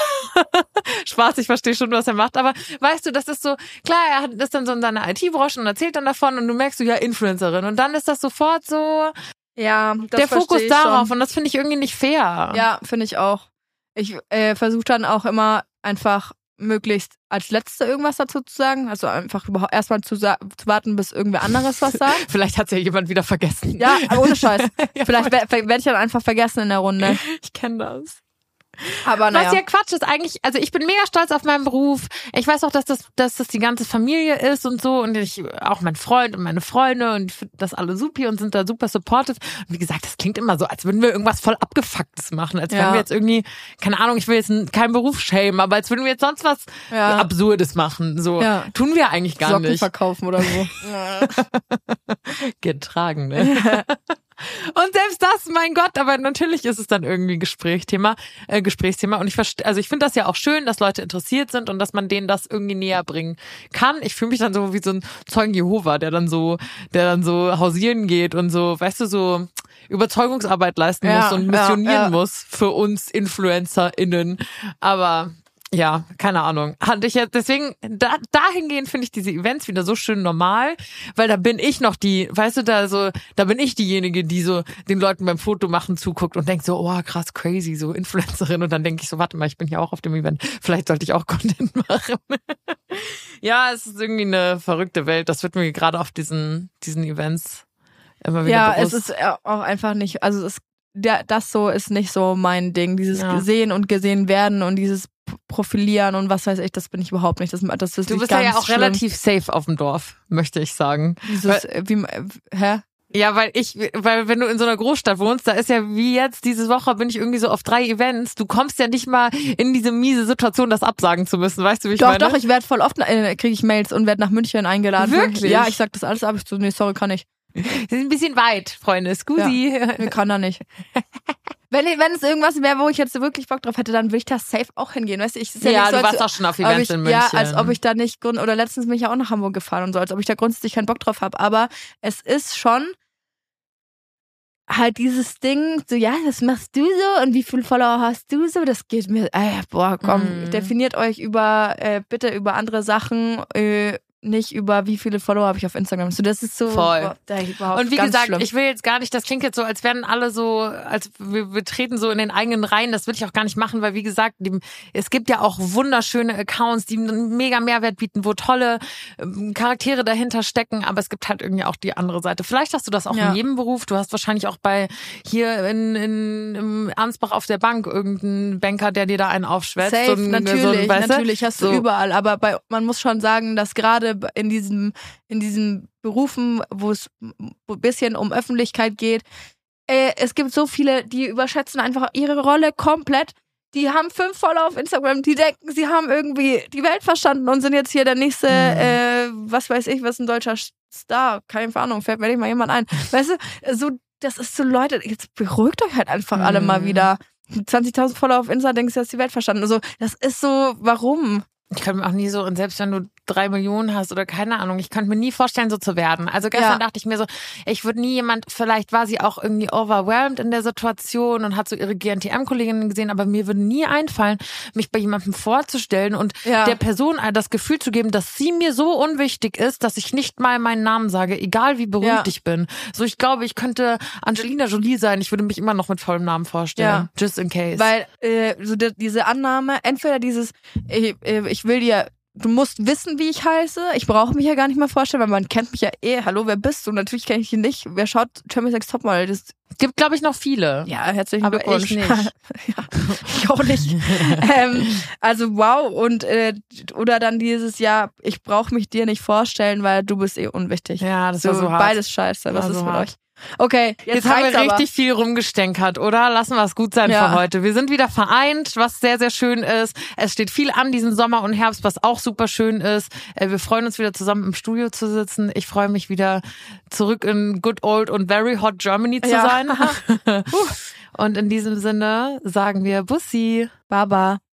Speaker 2: Spaß, ich verstehe schon, was er macht. Aber weißt du, das ist so, klar, er hat ist dann so in seiner I T-Branche und erzählt dann davon und du merkst so, ja, Influencerin. Und dann ist das sofort so,
Speaker 4: ja, das
Speaker 2: der Fokus
Speaker 4: ich
Speaker 2: darauf
Speaker 4: schon.
Speaker 2: Und das finde ich irgendwie nicht fair.
Speaker 4: Ja, finde ich auch. Ich äh, versuche dann auch immer einfach möglichst als Letzte irgendwas dazu zu sagen. Also einfach überhaupt erstmal zu, sa- zu warten, bis irgendwer anderes was sagt.
Speaker 2: Vielleicht hat es ja jemand wieder vergessen.
Speaker 4: Ja, aber ohne Scheiß.
Speaker 2: Ja,
Speaker 4: Vielleicht werde werd ich dann einfach vergessen in der Runde.
Speaker 2: Ich kenne das.
Speaker 4: Aber naja.
Speaker 2: Was ja Quatsch ist eigentlich, also ich bin mega stolz auf meinen Beruf. Ich weiß auch, dass das, dass das die ganze Familie ist und so und ich, auch mein Freund und meine Freunde und ich finde das alle supi und sind da super supportive. Und wie gesagt, das klingt immer so, als würden wir irgendwas voll Abgefucktes machen, als ja. wären wir jetzt irgendwie, keine Ahnung, ich will jetzt keinen Beruf schämen, aber als würden wir jetzt sonst was ja. Absurdes machen. So ja. tun wir eigentlich gar
Speaker 4: Socken
Speaker 2: nicht.
Speaker 4: verkaufen oder so.
Speaker 2: Getragen, ne? Und selbst das, mein Gott, aber natürlich ist es dann irgendwie Gesprächsthema, äh, Gesprächsthema. Und ich verstehe, also ich finde das ja auch schön, dass Leute interessiert sind und dass man denen das irgendwie näher bringen kann. Ich fühle mich dann so wie so ein Zeugen Jehova, der dann so, der dann so hausieren geht und so, weißt du, so Überzeugungsarbeit leisten
Speaker 4: ja,
Speaker 2: muss und missionieren
Speaker 4: ja, ja.
Speaker 2: muss für uns InfluencerInnen. Aber ja, keine Ahnung. Hatte ich jetzt, deswegen, da, dahingehend finde ich diese Events wieder so schön normal, weil da bin ich noch die, weißt du, da so, da bin ich diejenige, die so den Leuten beim Fotomachen zuguckt und denkt so, oh krass, crazy, so Influencerin. Und dann denke ich so, warte mal, ich bin ja auch auf dem Event. Vielleicht sollte ich auch Content machen. Ja, es ist irgendwie eine verrückte Welt. Das wird mir gerade auf diesen, diesen Events immer wieder
Speaker 4: ja,
Speaker 2: bewusst.
Speaker 4: Es ist auch einfach nicht, also es, der, das so ist nicht so mein Ding. Dieses
Speaker 2: Ja.
Speaker 4: Sehen und gesehen werden und dieses Profilieren und was weiß ich, das bin ich überhaupt nicht. Das, das ist
Speaker 2: Du bist
Speaker 4: ganz
Speaker 2: ja auch
Speaker 4: schlimm.
Speaker 2: relativ safe auf dem Dorf, möchte ich sagen.
Speaker 4: Dieses,
Speaker 2: Weil,
Speaker 4: wie, äh, hä?
Speaker 2: ja, weil ich, weil wenn du in so einer Großstadt wohnst, da ist ja wie jetzt diese Woche bin ich irgendwie so auf drei Events. Du kommst ja nicht mal in diese miese Situation, das absagen zu müssen. Weißt du, wie ich
Speaker 4: doch,
Speaker 2: meine?
Speaker 4: Doch, doch, ich werde voll oft, äh, kriege ich Mails und werde nach München eingeladen.
Speaker 2: Wirklich?
Speaker 4: Ja, ich sag das alles ab. Ich so, nee, sorry, kann ich.
Speaker 2: Sie sind ein bisschen weit, Freunde. Scusi.
Speaker 4: Ja, ich kann da nicht. Wenn, wenn es irgendwas wäre, wo ich jetzt wirklich Bock drauf hätte, dann würde ich da safe auch hingehen. Weißt du, ich, ist ja,
Speaker 2: Ja,
Speaker 4: nicht so,
Speaker 2: du warst
Speaker 4: als,
Speaker 2: auch schon auf Events
Speaker 4: ich,
Speaker 2: in München.
Speaker 4: Ja, als ob ich da nicht, grund- oder letztens bin ich ja auch nach Hamburg gefahren und so, als ob ich da grundsätzlich keinen Bock drauf habe. Aber es ist schon halt dieses Ding, so, ja, das machst du so und wie viele Follower hast du so, das geht mir, äh, boah, komm,
Speaker 2: Mhm.
Speaker 4: definiert euch über, äh, bitte über andere Sachen, äh, nicht über wie viele Follower habe ich auf Instagram. So, das ist so
Speaker 2: Voll.
Speaker 4: boah, da überhaupt
Speaker 2: Und wie
Speaker 4: ganz
Speaker 2: gesagt,
Speaker 4: schlimm.
Speaker 2: ich will jetzt gar nicht, das klingt jetzt so, als wären alle so, als wir, wir treten so in den eigenen Reihen. Das will ich auch gar nicht machen, weil wie gesagt, die, es gibt ja auch wunderschöne Accounts, die einen mega Mehrwert bieten, wo tolle ähm, Charaktere dahinter stecken, aber es gibt halt irgendwie auch die andere Seite. Vielleicht hast du das auch
Speaker 4: Ja.
Speaker 2: in jedem Beruf. Du hast wahrscheinlich auch bei hier in, in im Ansbach auf der Bank irgendeinen Banker, der dir da einen aufschwätzt.
Speaker 4: Safe,
Speaker 2: so ein,
Speaker 4: natürlich,
Speaker 2: so ein, weißt du?
Speaker 4: natürlich hast du
Speaker 2: So.
Speaker 4: überall, aber bei, man muss schon sagen, dass gerade in diesem, in diesen Berufen, wo es ein bisschen um Öffentlichkeit geht, äh, es gibt so viele, die überschätzen einfach ihre Rolle komplett. Die haben fünf Follower auf Instagram, die denken, sie haben irgendwie die Welt verstanden und sind jetzt hier der nächste,
Speaker 2: Mhm.
Speaker 4: äh, was weiß ich, was ein deutscher Star, keine Ahnung, fällt mir nicht mal jemand ein. Weißt du, so, das ist so, Leute, jetzt beruhigt euch halt einfach alle
Speaker 2: Mhm.
Speaker 4: mal wieder. zwanzigtausend Follower auf Insta, denkst du, hast die Welt verstanden. Also, das ist so, warum?
Speaker 2: Ich könnte mir auch nie so, und selbst wenn du drei Millionen hast oder keine Ahnung, ich könnte mir nie vorstellen, so zu werden. Also gestern
Speaker 4: Ja.
Speaker 2: dachte ich mir so, ich würde nie jemand, vielleicht war sie auch irgendwie overwhelmed in der Situation und hat so ihre G N T M-Kolleginnen gesehen, aber mir würde nie einfallen, mich bei jemandem vorzustellen und
Speaker 4: Ja.
Speaker 2: der Person das Gefühl zu geben, dass sie mir so unwichtig ist, dass ich nicht mal meinen Namen sage, egal wie berühmt
Speaker 4: Ja.
Speaker 2: ich bin. So, ich glaube, ich könnte Angelina Jolie sein, ich würde mich immer noch mit vollem Namen vorstellen.
Speaker 4: Ja.
Speaker 2: Just in case.
Speaker 4: Weil äh, so die, diese Annahme, entweder dieses, ich, äh, ich will dir, du musst wissen, wie ich heiße, ich brauche mich ja gar nicht mehr vorstellen, weil man kennt mich ja eh, hallo, wer bist du? Natürlich kenne ich dich nicht. Wer schaut Germany's Next Topmodel? Das,
Speaker 2: Gibt, glaube ich, noch viele.
Speaker 4: ja, herzlichen
Speaker 2: Aber
Speaker 4: Glückwunsch.
Speaker 2: ich nicht.
Speaker 4: ja, ich auch nicht. ähm, also wow, und äh, oder dann dieses, ja, ich brauche mich dir nicht vorstellen, weil du bist eh unwichtig.
Speaker 2: Ja, das war so hart.
Speaker 4: Beides scheiße, was
Speaker 2: War
Speaker 4: ist
Speaker 2: so
Speaker 4: mit
Speaker 2: hart.
Speaker 4: euch? Okay, jetzt,
Speaker 2: Jetzt haben
Speaker 4: reicht's
Speaker 2: wir
Speaker 4: aber.
Speaker 2: richtig viel rumgestänkert, oder? Lassen wir es gut sein
Speaker 4: Ja.
Speaker 2: für heute. Wir sind wieder vereint, was sehr, sehr schön ist. Es steht viel an diesen Sommer und Herbst, was auch super schön ist. Äh, Wir freuen uns wieder zusammen im Studio zu sitzen. Ich freue mich wieder zurück in good old und very hot Germany zu
Speaker 4: Ja.
Speaker 2: sein. Und in diesem Sinne sagen wir Bussi.
Speaker 4: Baba.